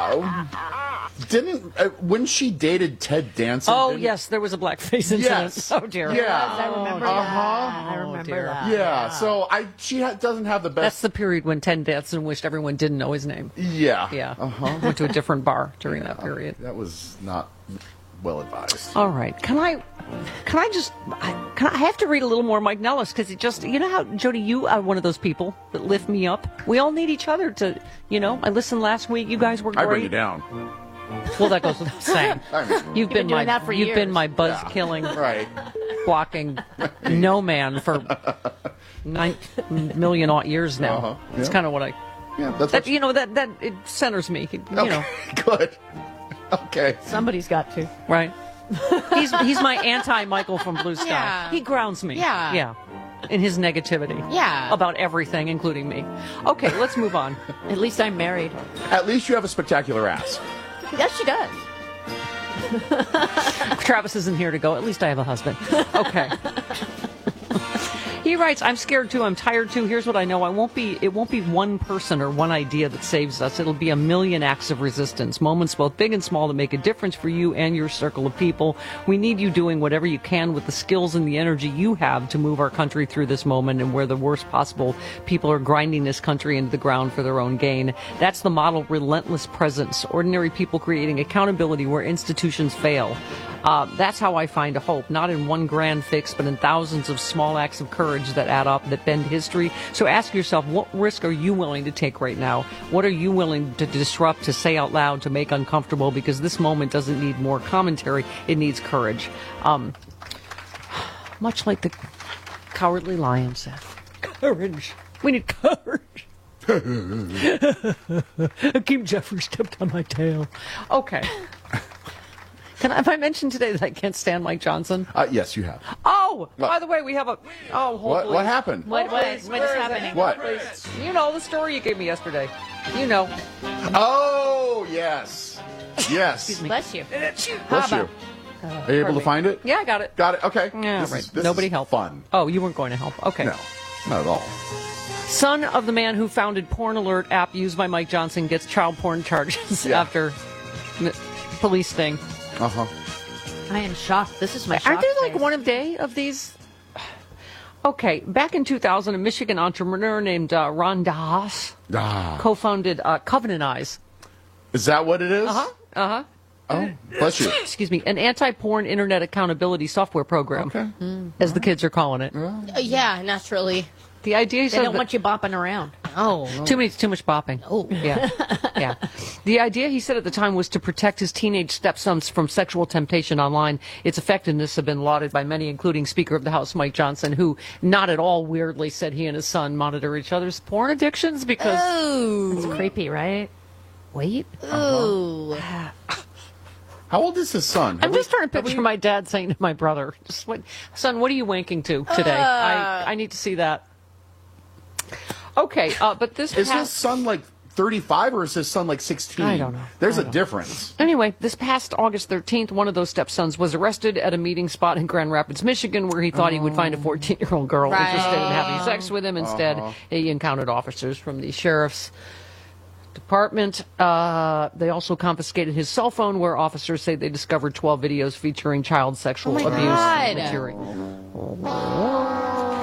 When she dated Ted Danson? Oh, yes, there was a blackface incident. Yes. Oh, dear. Yeah. I remember that. I remember that. Yeah, so she doesn't have the best... That's the period when Ted Danson wished everyone didn't know his name. Yeah. Yeah. Went to a different bar during that period. That was not well advised. All right. I have to read a little more Mike Nellis, because it just, you know how, Jody, you are one of those people that lift me up. We all need each other to, I listened last week. You guys were great. I bring you down. Well, that goes without saying. You've been my buzz killing, blocking no man for 9 million years now. It's kind of what I Yeah, that's that. You know that it centers me. You know, good. Okay. Somebody's got to. Right. He's my anti-Michael from Blue Sky. Yeah. He grounds me. Yeah. Yeah. In his negativity. Yeah. About everything, including me. Okay, let's move on. At least I'm married. At least you have a spectacular ass. Yes, she does. Travis isn't here to go. At least I have a husband. Okay. He writes, I'm scared too. I'm tired too. Here's what I know. It won't be one person or one idea that saves us. It'll be a million acts of resistance, moments both big and small to make a difference for you and your circle of people. We need you doing whatever you can with the skills and the energy you have to move our country through this moment and where the worst possible people are grinding this country into the ground for their own gain. That's the model, relentless presence, ordinary people creating accountability where institutions fail. That's how I find a hope, not in one grand fix, but in thousands of small acts of courage that add up, that bend history. So ask yourself, what risk are you willing to take right now? What are you willing to disrupt, to say out loud, to make uncomfortable? Because this moment doesn't need more commentary. It needs courage. Much like the Cowardly Lion said. Courage. We need courage. Hakeem Jeffrey stepped on my tail. Okay. Have I mentioned today that I can't stand Mike Johnson? Yes, you have. Oh, by the way, we have a... Oh, hold What happened? What is happening? What? You know, the story you gave me yesterday. You know. Oh, yes. Yes. Excuse me. Bless you. Bless you. Are you able to find it? Yeah, I got it. Got it. Okay. Yeah, This right. is- this Nobody is helped. fun. Oh, you weren't going to help. Okay. No, not at all. Son of the man who founded Porn Alert app used by Mike Johnson gets child porn charges after police thing. Uh-huh. I am shocked. This is my shock Aren't there like face. one a day of these? Okay, back in 2000, a Michigan entrepreneur named Ron DeHaas co-founded Covenant Eyes. Is that what it is? Uh-huh. Oh, bless you. Excuse me, an anti-porn internet accountability software program, as the kids are calling it. Yeah, naturally. The idea They don't want you bopping around. Oh. Too much bopping. Oh. Yeah. Yeah. The idea, he said at the time, was to protect his teenage stepsons from sexual temptation online. Its effectiveness has been lauded by many, including Speaker of the House Mike Johnson, who, not at all weirdly, said he and his son monitor each other's porn addictions because... Oh. It's creepy, right? Wait. Ooh. How old is his son? I'm just trying to picture my dad saying to my brother, son, what are you wanking to today? I need to see that. Okay, but this is his son like 35 or is his son like 16? I don't know. There's a difference. Anyway, this past August 13th, one of those stepsons was arrested at a meeting spot in Grand Rapids, Michigan, where he thought he would find a 14-year-old girl interested in having sex with him. Instead, he encountered officers from the sheriff's department. They also confiscated his cell phone, where officers say they discovered 12 videos featuring child sexual abuse material.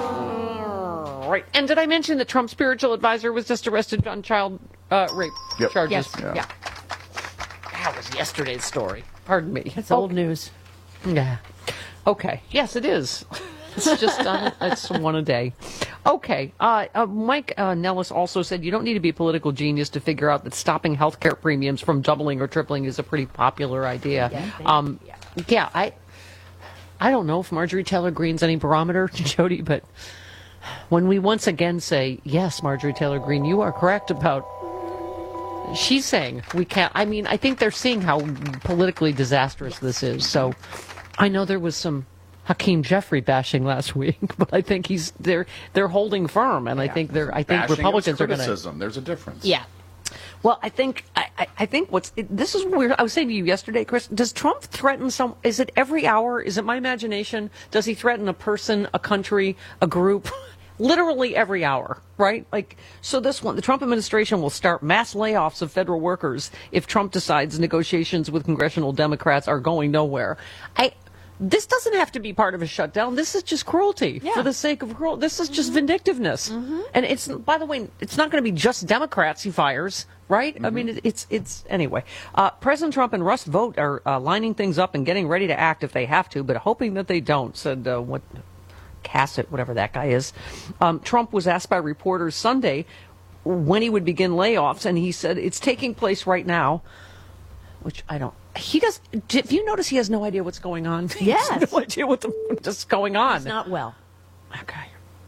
Right. And did I mention that Trump's spiritual advisor was just arrested on child rape charges? Yes. Yeah. That was yesterday's story. Pardon me. It's old news. Yeah. Okay. Yes, it is. It's just it's one a day. Okay. Mike Nellis also said you don't need to be a political genius to figure out that stopping healthcare premiums from doubling or tripling is a pretty popular idea. I don't know if Marjorie Taylor Greene's any barometer, Jody, but when we once again say, yes, Marjorie Taylor Greene, you are correct about... She's saying we can't... I mean, I think they're seeing how politically disastrous this is. So I know there was some Hakeem Jeffrey bashing last week, but I think they're holding firm, and I think Republicans are going to... There's a difference. Yeah. Well, I think this is weird. I was saying to you yesterday, Chris, does Trump threaten is it every hour? Is it my imagination? Does he threaten a person, a country, a group? Literally every hour, right? So the Trump administration will start mass layoffs of federal workers if Trump decides negotiations with congressional Democrats are going nowhere. This doesn't have to be part of a shutdown. This is just cruelty for the sake of cruelty. This is just vindictiveness. And it's, by the way, it's not going to be just Democrats he fires, right? I mean, it's anyway. President Trump and Russ Vought are lining things up and getting ready to act if they have to, but hoping that they don't, said Cassett, whatever that guy is. Trump was asked by reporters Sunday when he would begin layoffs, and he said it's taking place right now, which I don't. He does. If you notice, he has no idea what's going on. Yes. He has no idea what's going on. He's not well. Okay.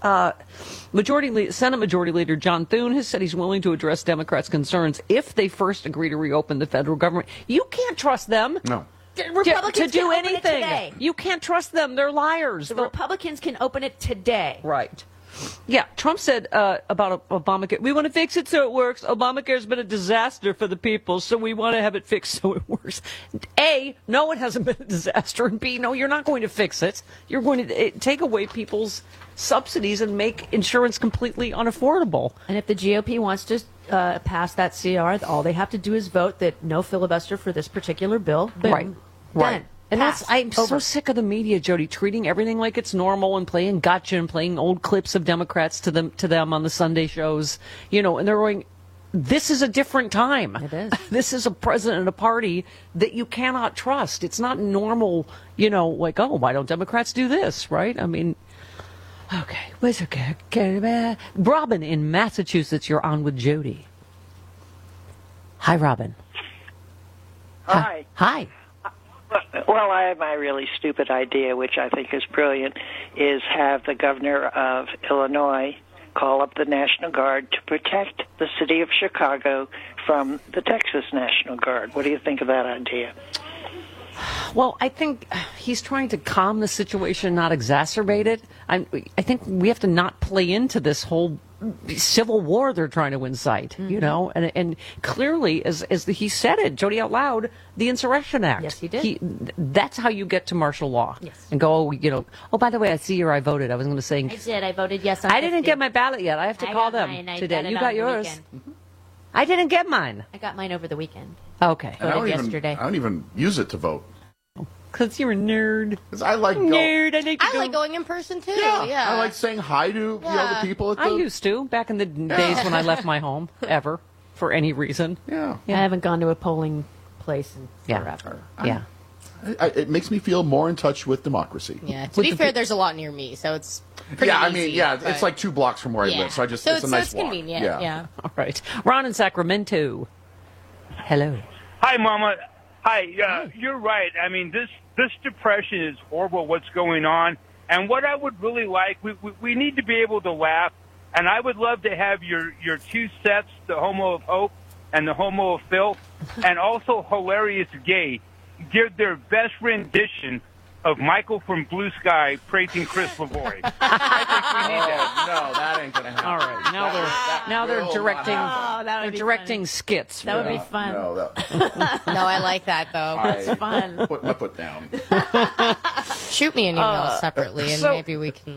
Senate Majority Leader John Thune has said he's willing to address Democrats' concerns if they first agree to reopen the federal government. You can't trust them. No. Republicans to do can open it anything. today. You can't trust them. They're liars. The Republicans can open it today. Right. Yeah, Trump said about Obamacare, we want to fix it so it works. Obamacare's been a disaster for the people, so we want to have it fixed so it works. A, no, it hasn't been a disaster. And B, no, you're not going to fix it. You're going to take away people's subsidies and make insurance completely unaffordable. And if the GOP wants to pass that CR, all they have to do is vote that no filibuster for this particular bill. Boom. Right. Right. And I'm Over. so sick of the media, Jody, treating everything like it's normal and playing gotcha and playing old clips of Democrats to them on the Sunday shows, and they're going, this is a different time. It is. This is a president and a party that you cannot trust. It's not normal, like, oh, why don't Democrats do this, right? I mean, okay. Robin in Massachusetts, you're on with Jody. Hi, Robin. Hi. Hi. Well, I have my really stupid idea, which I think is brilliant, is have the governor of Illinois call up the National Guard to protect the city of Chicago from the Texas National Guard. What do you think of that idea? Well, I think he's trying to calm the situation, not exacerbate it. I think we have to not play into this whole civil war they're trying to incite, and clearly, as he said it, Jody, out loud, the Insurrection Act. Yes, he did. That's how you get to martial law. Yes. And go, oh, by the way, I see I voted. I was going to say. I did. I voted yes. I didn't get my ballot yet. I have to call them today. You got yours. I didn't get mine. I got mine over the weekend. Okay. And Voted yesterday. I don't even use it to vote. Because you're a nerd. Because I like nerd. I like going in person too. Yeah, I like saying hi to the people at the. I used to back in the days when I left my home ever for any reason. Yeah. I haven't gone to a polling place in forever. Yeah. It makes me feel more in touch with democracy. Yeah. To be fair, there's a lot near me, so it's pretty easy, it's like 2 blocks from where I live, so it's a nice walk. Convenient. Yeah. All right. Ron in Sacramento. Hello. Hi, Mama. Hi. You're right. I mean, this depression is horrible, what's going on. And what I would really like, we need to be able to laugh. And I would love to have your 2 sets, the Homo of Hope and the Homo of Filth, and also Hilarious Gay, give their best rendition of Michael from Blue Sky praising Chris Lavoie. I think we need that. No, that ain't going to happen. All right. Now they're directing. They're directing skits. That would be fun. No, No, I like that though. It's fun. Put my foot down. Shoot me an email separately, and maybe we can.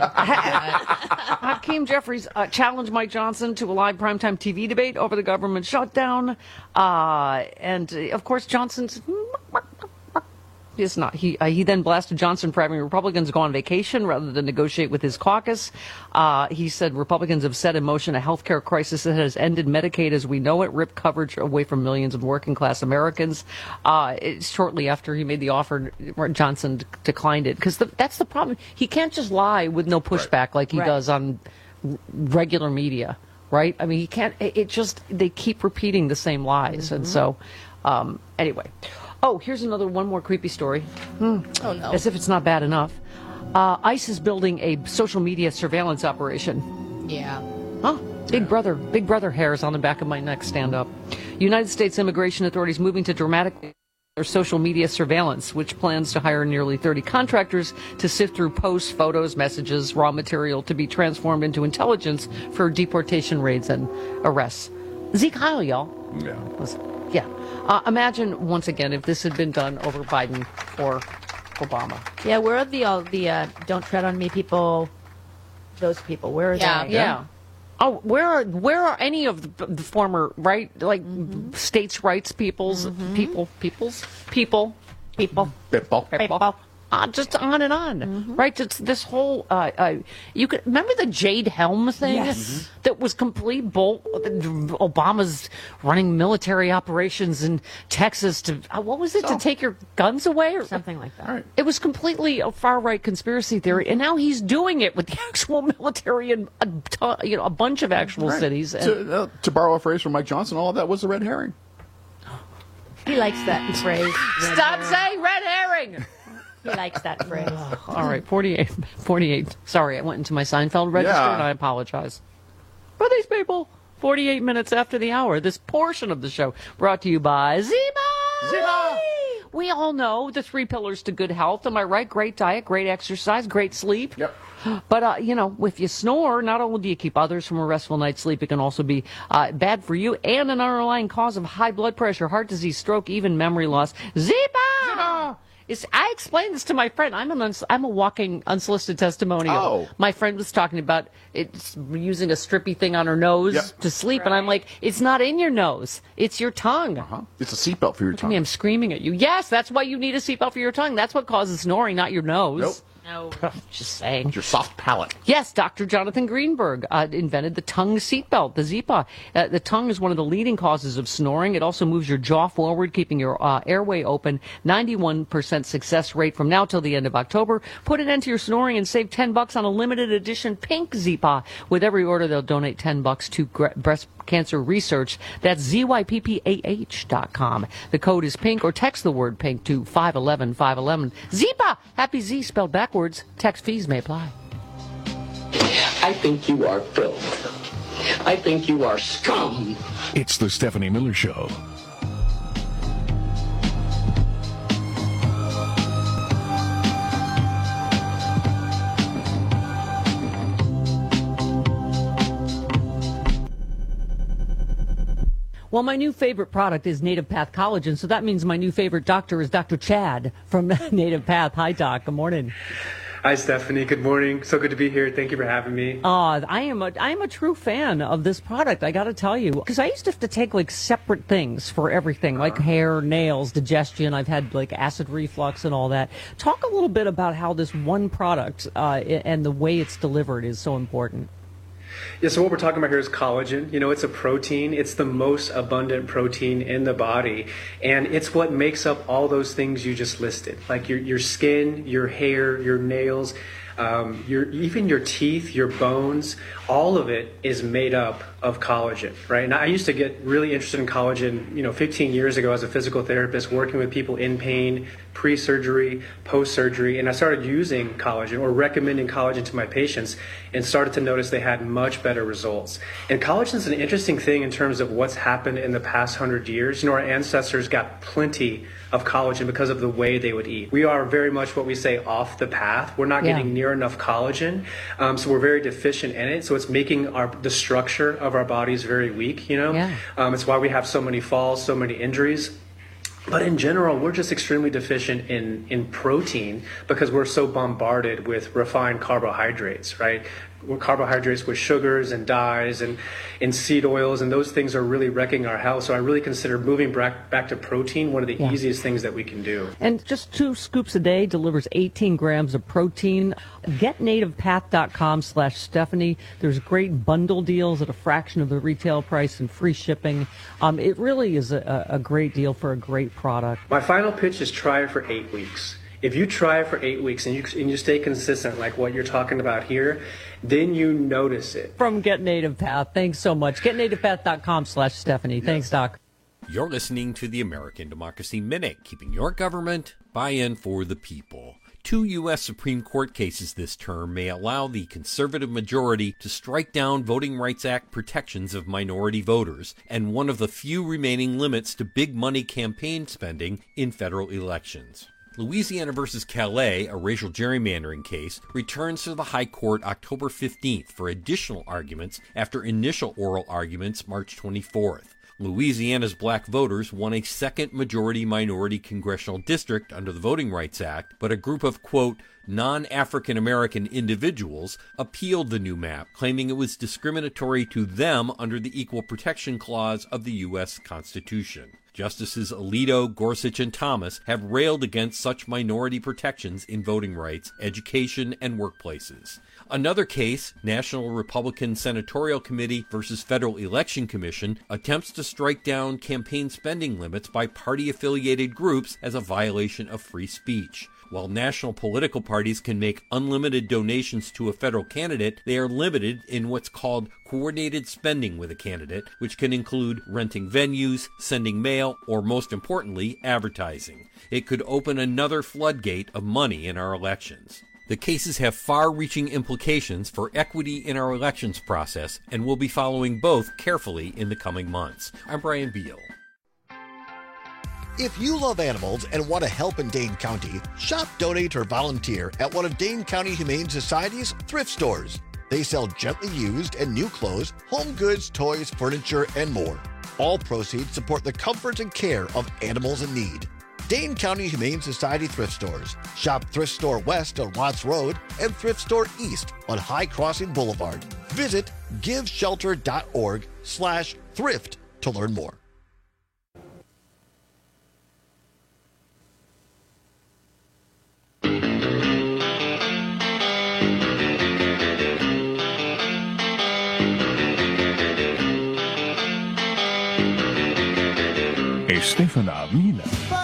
Hakeem Jeffries challenged Mike Johnson to a live primetime TV debate over the government shutdown, and of course Johnson's. Is not. He then blasted Johnson for having Republicans go on vacation rather than negotiate with his caucus. He said Republicans have set in motion a health care crisis that has ended Medicaid as we know it, ripped coverage away from millions of working class Americans. Shortly after he made the offer, Johnson declined it because that's the problem. He can't just lie with no pushback like he does on regular media, right? I mean, he can't. They keep repeating the same lies, and so anyway. Oh, here's one more creepy story. Oh, no. As if it's not bad enough. ICE is building a social media surveillance operation. Yeah. Huh? Big brother hairs on the back of my neck stand up. United States immigration authorities moving to dramatically their social media surveillance, which plans to hire nearly 30 contractors to sift through posts, photos, messages, raw material to be transformed into intelligence for deportation raids and arrests. Zeke Heil, y'all. Yeah. Imagine, once again, if this had been done over Biden or Obama. Yeah, where are the don't tread on me people, those people? Where are they? Yeah. Oh, where are any of the former, right, states' rights peoples, people. Just on and on, right? It's this whole. You could remember the Jade Helm thing that was complete bull. Obama's running military operations in Texas to what was it to take your guns away or something like that? Right. It was completely a far right conspiracy theory, and now he's doing it with the actual military and a bunch of actual cities. And, to borrow a phrase from Mike Johnson, all of that was a red herring. He likes that phrase. Stop saying red herring. He likes that phrase. All right, 48. Sorry, I went into my Seinfeld register, and I apologize. For these people, 48 minutes after the hour, this portion of the show brought to you by Zima! Zima! We all know the 3 pillars to good health. Am I right? Great diet, great exercise, great sleep. Yep. But, if you snore, not only do you keep others from a restful night's sleep, it can also be bad for you and an underlying cause of high blood pressure, heart disease, stroke, even memory loss. Zima! I explained this to my friend. I'm a walking unsolicited testimonial. Oh. My friend was talking about it's using a strippy thing on her nose to sleep, and I'm like, it's not in your nose. It's your tongue. It's a seatbelt for your tongue. I'm screaming at you. Yes, that's why you need a seatbelt for your tongue. That's what causes snoring, not your nose. Nope. No. Just saying. Your soft palate. Yes, Dr. Jonathan Greenberg invented the tongue seatbelt, the Zipa. The tongue is one of the leading causes of snoring. It also moves your jaw forward, keeping your airway open. 91% success rate from now till the end of October. Put an end to your snoring and save $10 on a limited edition pink Zipa. With every order, they'll donate $10 to breast cancer research. That's ZYPPAH.com. The code is pink, or text the word pink to 511-511. Zipa! Happy Z spelled backwards. Text fees may apply. I think you are filth. I think you are scum. It's the Stephanie Miller Show. Well, my new favorite product is Native Path Collagen, so that means my new favorite doctor is Dr. Chad from Native Path. Hi, Doc. Good morning. Hi, Stephanie. Good morning. So good to be here. Thank you for having me. I am a true fan of this product, I got to tell you, because I used to have to take like separate things for everything, like hair, nails, digestion. I've had like acid reflux and all that. Talk a little bit about how this one product and the way it's delivered is so important. Yeah, so what we're talking about here is collagen. You know, it's a protein. It's the most abundant protein in the body. And it's what makes up all those things you just listed, like your skin, your hair, your nails, even your teeth, your bones. All of it is made up of collagen, right? And I used to get really interested in collagen, 15 years ago as a physical therapist, working with people in pain, pre-surgery, post-surgery, and I started using collagen or recommending collagen to my patients and started to notice they had much better results. And collagen is an interesting thing in terms of what's happened in the past 100 years. Our ancestors got plenty of collagen because of the way they would eat. We are very much what we say off the path. We're not getting near enough collagen, so we're very deficient in it. So it's making the structure of our bodies very weak, It's why we have so many falls, so many injuries. But in general, we're just extremely deficient in protein because we're so bombarded with refined carbohydrates, right? Carbohydrates with sugars and dyes and seed oils, and those things are really wrecking our health. So I really consider moving back to protein one of the easiest things that we can do. And just 2 scoops a day delivers 18 grams of protein. GetNativePath.com/Stephanie. There's great bundle deals at a fraction of the retail price and free shipping. It really is a great deal for a great product. My final pitch is try it for 8 weeks. If you try it for 8 weeks and you stay consistent like what you're talking about here, then you notice it. From Get Native Path, thanks so much. GetNativePath.com/Stephanie. Thanks, Doc. You're listening to the American Democracy Minute, keeping your government buy-in for the people. 2 U.S. Supreme Court cases this term may allow the conservative majority to strike down Voting Rights Act protections of minority voters and one of the few remaining limits to big money campaign spending in federal elections. Louisiana versus Calais, a racial gerrymandering case, returns to the High Court October 15th for additional arguments after initial oral arguments March 24th. Louisiana's black voters won a second majority-minority congressional district under the Voting Rights Act, but a group of, quote, non-African American individuals appealed the new map, claiming it was discriminatory to them under the Equal Protection Clause of the U.S. Constitution. Justices Alito, Gorsuch, and Thomas have railed against such minority protections in voting rights, education, and workplaces. Another case, National Republican Senatorial Committee versus Federal Election Commission, attempts to strike down campaign spending limits by party-affiliated groups as a violation of free speech. While national political parties can make unlimited donations to a federal candidate, they are limited in what's called coordinated spending with a candidate, which can include renting venues, sending mail, or most importantly, advertising. It could open another floodgate of money in our elections. The cases have far-reaching implications for equity in our elections process, and we'll be following both carefully in the coming months. I'm Brian Beal. If you love animals and want to help in Dane County, shop, donate, or volunteer at one of Dane County Humane Society's thrift stores. They sell gently used and new clothes, home goods, toys, furniture, and more. All proceeds support the comfort and care of animals in need. Dane County Humane Society thrift stores. Shop Thrift Store West on Watts Road and Thrift Store East on High Crossing Boulevard. Visit giveshelter.org/thrift to learn more. Estefana Mina.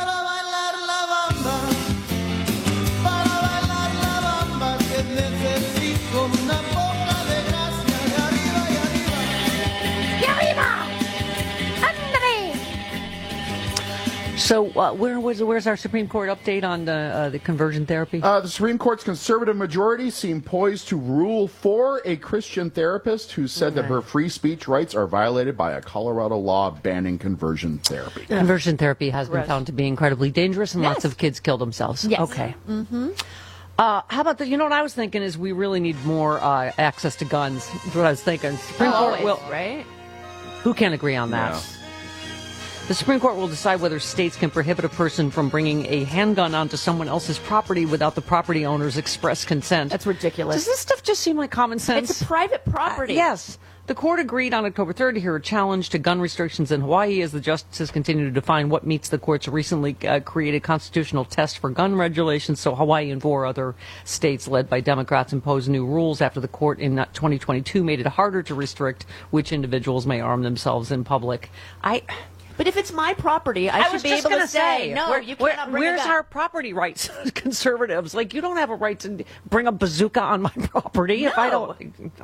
So where's our Supreme Court update on the conversion therapy? The Supreme Court's conservative majority seem poised to rule for a Christian therapist who said that her free speech rights are violated by a Colorado law banning conversion therapy. Conversion therapy has been found to be incredibly dangerous, and lots of kids kill themselves. Yes. Okay. Mm-hmm. How about you know what I was thinking is we really need more access to guns. That's what I was thinking. Supreme Court will, right? Who can't agree on that? Yeah. The Supreme Court will decide whether states can prohibit a person from bringing a handgun onto someone else's property without the property owner's express consent. That's ridiculous. Does this stuff just seem like common sense? It's a private property. Yes. The court agreed on October 3rd to hear a challenge to gun restrictions in Hawaii as the justices continue to define what meets the court's recently created constitutional test for gun regulations. So Hawaii and 4 other states led by Democrats imposed new rules after the court in 2022 made it harder to restrict which individuals may arm themselves in public. But if it's my property, I should be able to say, no, you cannot bring where's it back. our property rights, conservatives? Like, you don't have a right to bring a bazooka on my property if I don't.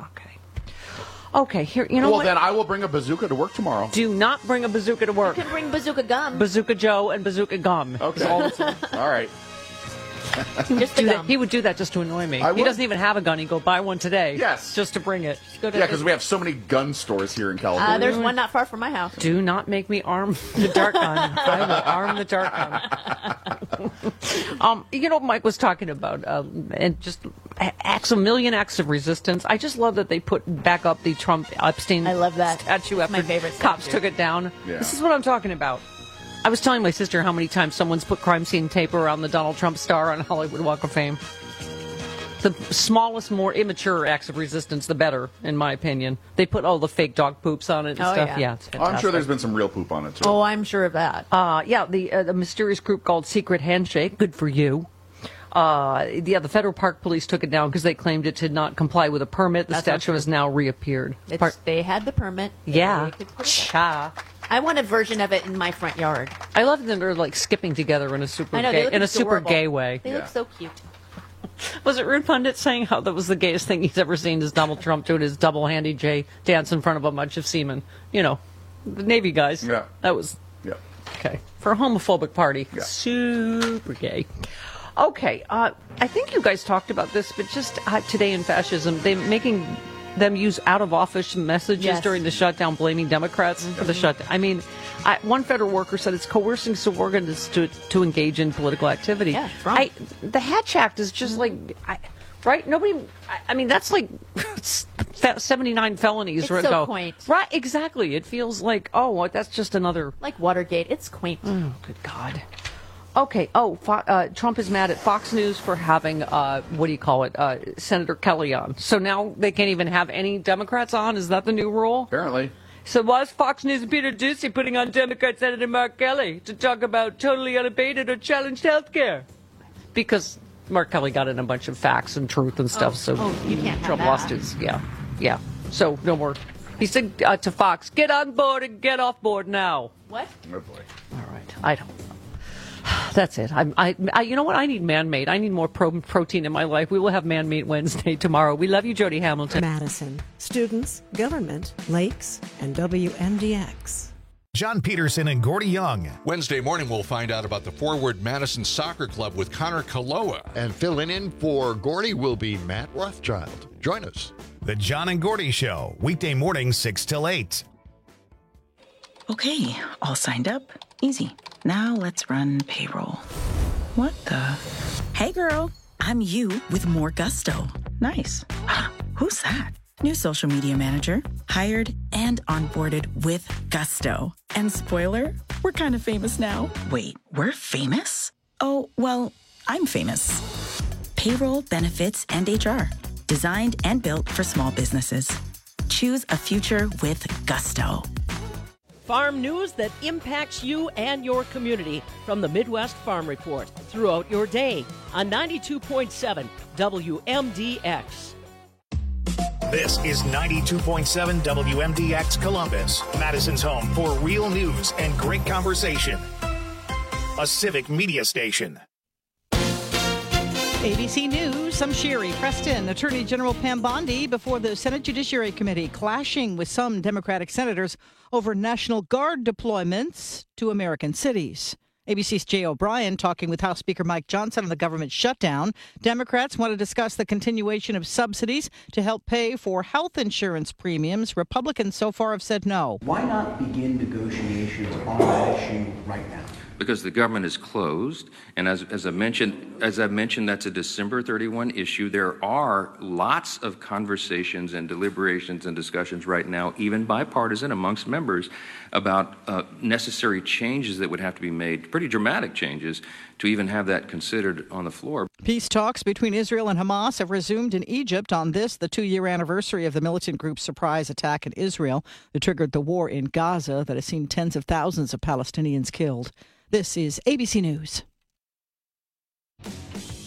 Okay, here, you know what? Well, then I will bring a bazooka to work tomorrow. Do not bring a bazooka to work. You can bring bazooka gum. Bazooka Joe and bazooka gum. Okay. All right. He would do that just to annoy me. He doesn't even have a gun. He'd go buy one today. Yes. Just to bring it. Yeah, because we have so many gun stores here in California. There's one not far from my house. Do not make me arm the dart gun. I will arm the dart gun. You know, Mike was talking about and just a million acts of resistance. I just love that they put back up the Trump Epstein statue after my favorite cops statue. took it down. Yeah. This is what I'm talking about. I was telling my sister how many times someone's put crime scene tape around the Donald Trump star on Hollywood Walk of Fame. The smallest, more immature acts of resistance, the better, in my opinion. They put all the fake dog poops on it and stuff. Yeah, it's fantastic. I'm sure there's been some real poop on it, too. Oh, I'm sure of that. The mysterious group called Secret Handshake. Good for you. The federal park police took it down because they claimed it did not comply with a permit. The statue has now reappeared. They had the permit. Yeah. I want a version of it in my front yard. I love them. They're like skipping together in a super gay way. They look so cute. Was it Rude Pundit saying how that was the gayest thing he's ever seen is Donald Trump doing his double-handy J dance in front of a bunch of seamen? You know, the Navy guys. Yeah. That was... Yeah. Okay. For a homophobic party. Yeah. Super gay. Okay. I think you guys talked about this, but just today in fascism, they're making them use out-of-office messages during the shutdown, blaming Democrats for the shutdown. I mean, one federal worker said it's coercing subordinates to engage in political activity. Yeah, wrong. The Hatch Act is just like... right? Nobody... I mean, that's like 79 felonies. It's so quaint. Right, exactly. It feels like, oh, that's just another... Like Watergate. It's quaint. Oh, good God. Okay. Trump is mad at Fox News for having, Senator Kelly on. So now they can't even have any Democrats on? Is that the new rule? Apparently. So why is Fox News and Peter Doocy putting on Democrat Senator Mark Kelly to talk about totally unabated or challenged health care? Because Mark Kelly got in a bunch of facts and truth and stuff. You can't Trump have lost that. his... Yeah. So no more. He said to Fox, get on board and get off board now. What? Oh, boy. All right. I don't know. That's it. I you know what? I need man-made. I need more protein in my life. We will have Man-Meat Wednesday tomorrow. We love you, Jody Hamilton. Madison. Students, government, lakes, and WMDX. John Peterson and Gordy Young. Wednesday morning, we'll find out about the Forward Madison Soccer Club with Connor Kaloa. And filling in for Gordy will be Matt Rothschild. Join us. The John and Gordy Show, weekday morning 6 till 8. Okay, all signed up. Easy. Now let's run payroll. What the? Hey girl, I'm you with more gusto. Nice. Who's that? New social media manager, hired and onboarded with gusto. And spoiler, we're kind of famous now. Wait, we're famous? Oh, well, I'm famous. Payroll, benefits, and HR. Designed and built for small businesses. Choose a future with gusto. Farm news that impacts you and your community from the Midwest Farm Report throughout your day on 92.7 WMDX. This is 92.7 WMDX Columbus, Madison's home for real news and great conversation. A civic media station. ABC News, I'm Sherry Preston. Attorney General Pam Bondi before the Senate Judiciary Committee, clashing with some Democratic senators over National Guard deployments to American cities. ABC's Jay O'Brien talking with House Speaker Mike Johnson on the government shutdown. Democrats want to discuss the continuation of subsidies to help pay for health insurance premiums. Republicans so far have said no. Why not begin negotiations on that issue right now? Because the government is closed, and as I mentioned, that's a December 31 issue. There are lots of conversations and deliberations and discussions right now, even bipartisan amongst members, about necessary changes that would have to be made, pretty dramatic changes, to even have that considered on the floor. Peace talks between Israel and Hamas have resumed in Egypt on this, the 2-year anniversary of the militant group's surprise attack in Israel that triggered the war in Gaza that has seen tens of thousands of Palestinians killed. This is ABC News.